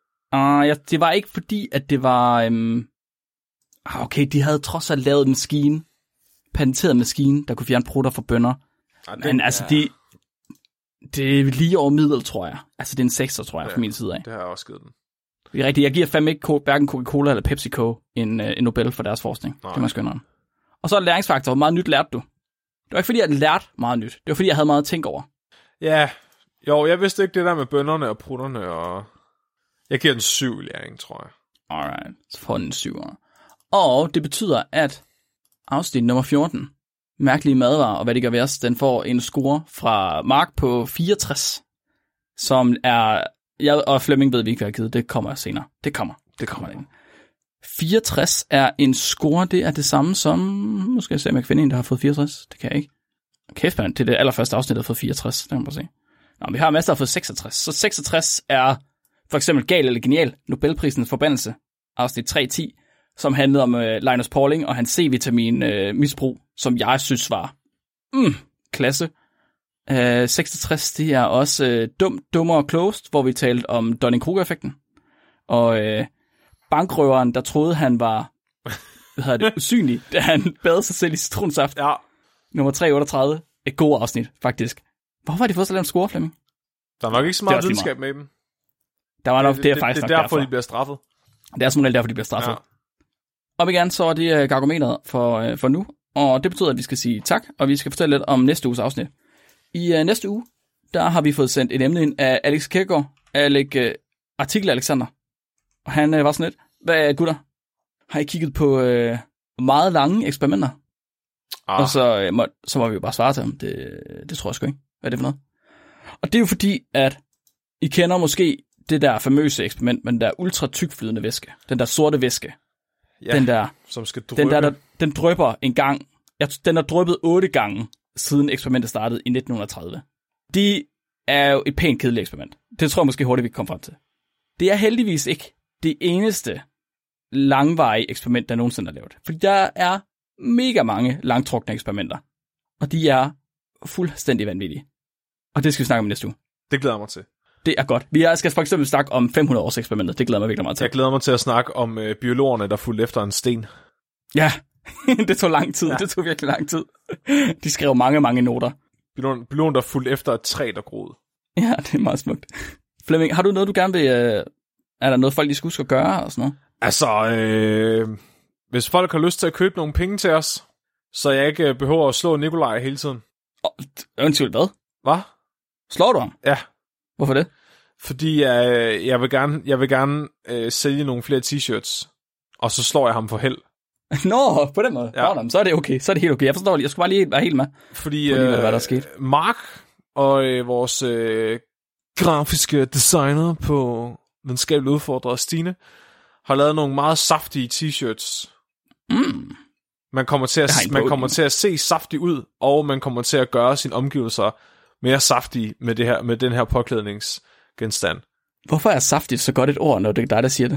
S1: Uh, ja, det var ikke fordi, at det var... Um... Okay, de havde trods alt lavet en maskine, patenteret maskine, der kunne fjerne prutter fra bønner.
S2: Ej,
S1: Men altså, det, det er lige over middel, tror jeg. Altså, det er en sekser, tror jeg,
S2: Ja.
S1: fra min side af.
S2: Det har jeg også givet den.
S1: Det er rigtigt. Jeg giver fandme ikke hverken Coca-Cola eller PepsiCo en, uh, en Nobel for deres forskning.
S2: Nej.
S1: Det må jeg skønne om. Og så er læringsfaktor. Hvor meget nyt lærte du? Det var ikke fordi, jeg lærte meget nyt. Det var fordi, jeg havde meget at tænke over.
S2: Ja, jo, jeg vidste ikke det der med bønnerne og prutterne, og jeg giver den syv i læring, tror jeg.
S1: Alright, så får den en syver. Og det betyder, at afsnit nummer fjorten, mærkelige madvarer og hvad det gør ved os, den får en score fra Mark på fireogtres, som er, jeg og Flemming ved vi ikke, hvad jeg har givet, det kommer senere. Det kommer, det kommer ind. fireogtres er en score, det er det samme som, nu skal jeg se, om jeg kan finde en, der har fået fireogtres, det kan jeg ikke. Kæft mand, det er det allerførste afsnit, der har fået fireogtres, det kan man bare se. Nå, vi har masser, der har fået seksogtres, så seksogtres er for eksempel Gal eller Genial, Nobelprisens forbandelse, afsnit tre ti, som handlede om øh, Linus Pauling og hans C-vitamin øh, misbrug, som jeg synes var mm, klasse. Øh, seksogtres, det er også øh, Dum, Dummer og Closed, hvor vi talte om Dunning-Kruger-effekten. Og øh, bankrøveren, der troede, han var hvad hedder det, usynlig, da han bad sig selv i citronsaft.
S2: Ja,
S1: Nummer tre otteogtredive. Et godt afsnit, faktisk. Hvorfor har de fået så lavet en score, Flemming?
S2: der er nok ikke så
S1: Det er
S2: meget
S1: også lige
S2: videnskab med dem.
S1: Der var nok,
S2: det,
S1: det er
S2: det,
S1: faktisk
S2: det er
S1: nok
S2: derfor,
S1: derfor.
S2: de bliver straffet.
S1: Det er som regel derfor, de bliver straffet.
S2: Ja.
S1: Op igen, så er det uh, gargometeret for, uh, for nu, og det betyder, at vi skal sige tak, og vi skal fortælle lidt om næste uges afsnit. I uh, næste uge, der har vi fået sendt et emne ind af Alex Kærgaard, Alec, uh, artikel Alexander, og han uh, var sådan lidt, hvad gutter, har I kigget på uh, meget lange eksperimenter?
S2: Ah,
S1: Og så, uh, må, så må vi jo bare svare til ham, det, det tror jeg sgu ikke. Hvad er det for noget? Og det er jo fordi, at I kender måske det der famøse eksperiment med den der ultra tykflydende væske, den der sorte væske,
S2: ja,
S1: den der...
S2: som skal drøbe.
S1: Den der, der, den drypper en gang. Jeg, den har dryppet otte gange, siden eksperimentet startede i nitten tredive. Det er jo et pænt kedeligt eksperiment. Det tror jeg måske hurtigt, vi kan komme frem til. Det er heldigvis ikke det eneste langvarige eksperiment, der nogensinde er lavet. Fordi der er mega mange langtrukne eksperimenter. Og de er fuldstændig vanvittige. Og det skal vi snakke om næste uge.
S2: Det glæder jeg mig til.
S1: Det er godt. Vi skal for eksempel snakke om fem hundrede års eksperimentet. Det glæder mig virkelig meget til.
S2: Jeg glæder mig til at snakke om øh, biologerne, der fulgte efter en sten.
S1: Ja, det tog lang tid. Ja. Det tog virkelig lang tid. De skrev mange, mange noter.
S2: Biologen, biologen der fulgte efter et træ, der groede.
S1: Ja, det er meget smukt. Flemming, har du noget, du gerne vil... Øh, er der noget, folk de skulle skal gøre og sådan noget?
S2: Altså, øh, hvis folk har lyst til at købe nogle penge til os, så jeg ikke behøver at slå Nikolaj hele tiden.
S1: Oh, undskyld, hvad?
S2: Hvad?
S1: Slår du ham?
S2: Ja.
S1: Hvorfor det?
S2: Fordi øh, jeg vil gerne, jeg vil gerne øh, sælge nogle flere t-shirts, og så slår jeg ham for held.
S1: Nå, på den måde. Ja. Nå, så er det okay. Så er det helt okay. Jeg forstår det. Jeg skulle bare lige være helt med.
S2: Fordi øh, hvad der er sket. Mark og øh, vores øh, grafiske designer på Videnskabeligt Udfordret, Stine, har lavet nogle meget saftige t-shirts.
S1: Mm.
S2: Man kommer til at man kommer til at se saftig ud, og man kommer til at gøre sine omgivelser mere saftige med det her med den her påklædningsgenstand.
S1: Hvorfor er saftigt så godt et ord, når det er dig, der siger det?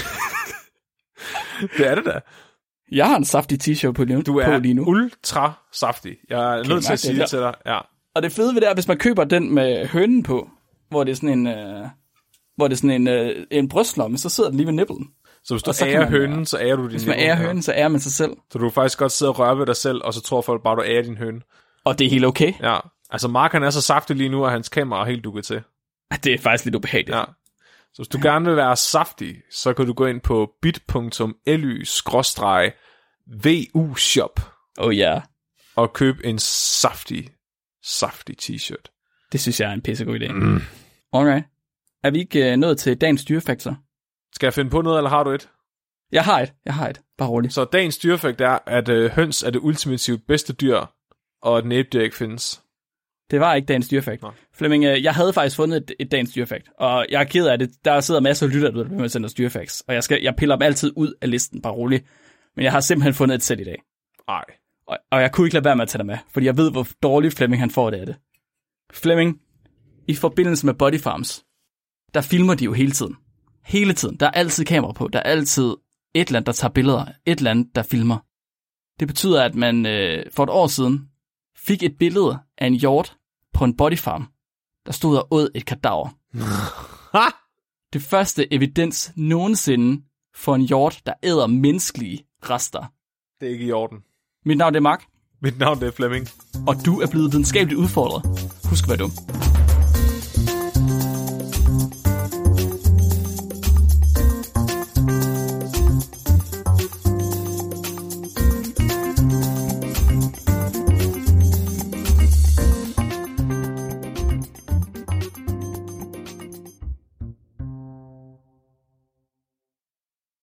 S2: Det er det da.
S1: Jeg har en saftig t-shirt på lige nu.
S2: Du er
S1: lige nu.
S2: ultra saftig. Jeg er okay, nødt til at sige det til dig. Ja.
S1: Og det fede ved det er, hvis man køber den med hønen på, hvor det er sådan en, øh, hvor det er sådan en, øh, en brystlomme, så sidder den lige ved nipplen.
S2: Så hvis du så ærer hønen, øh, så ærer du din
S1: Hvis man ærer hønen, så ærer man sig selv.
S2: Så du kan faktisk godt sidde og røre ved dig selv, og så tror folk bare, du ærer din høne.
S1: Og det er helt okay.
S2: Ja. Altså Mark han er så saftig lige nu, at hans kamera er helt dukket til.
S1: Det er faktisk lidt ubehageligt.
S2: Ja. Så hvis du ja. gerne vil være saftig, så kan du gå ind på bit.ly skråstreg vu shop.
S1: Oh ja. Yeah.
S2: Og købe en saftig, saftig t-shirt.
S1: Det synes jeg er en pissegod idé. Mm. Alright. Er vi ikke uh, nået til dagens dyrefaktor?
S2: Skal jeg finde på noget, eller har du et?
S1: Jeg har et. Jeg har et. Bare roligt.
S2: Så dagens dyrefakt er, at uh, høns er det ultimativt bedste dyr, og at næbdyr ikke findes.
S1: Det var ikke dagens dyrefakt. Flemming, jeg havde faktisk fundet et, et dagens dyrefakt, og jeg er ked af det. Der sidder masser af lytter, der bliver med at sende os dyrefacts, og jeg, skal, jeg piller dem altid ud af listen, bare roligt. Men jeg har simpelthen fundet et sæt i dag.
S2: Nej.
S1: Og, og jeg kunne ikke lade være med at tage det med, fordi jeg ved, hvor dårligt Flemming han får det af det. Flemming, i forbindelse med Body Farms, der filmer de jo hele tiden. Hele tiden. Der er altid kamera på. Der er altid et eller andet, der tager billeder. Et eller andet, der filmer. Det betyder, at man øh, for et år siden fik et billede af en hjort på en body farm, der stod og åd et kadaver. Det første evidens nogensinde for en hjort, der æder menneskelige rester.
S2: Det er ikke i orden.
S1: Mit navn er Mark.
S2: Mit navn er Flemming.
S1: Og du er blevet videnskabeligt udfordret. Husk at være dum.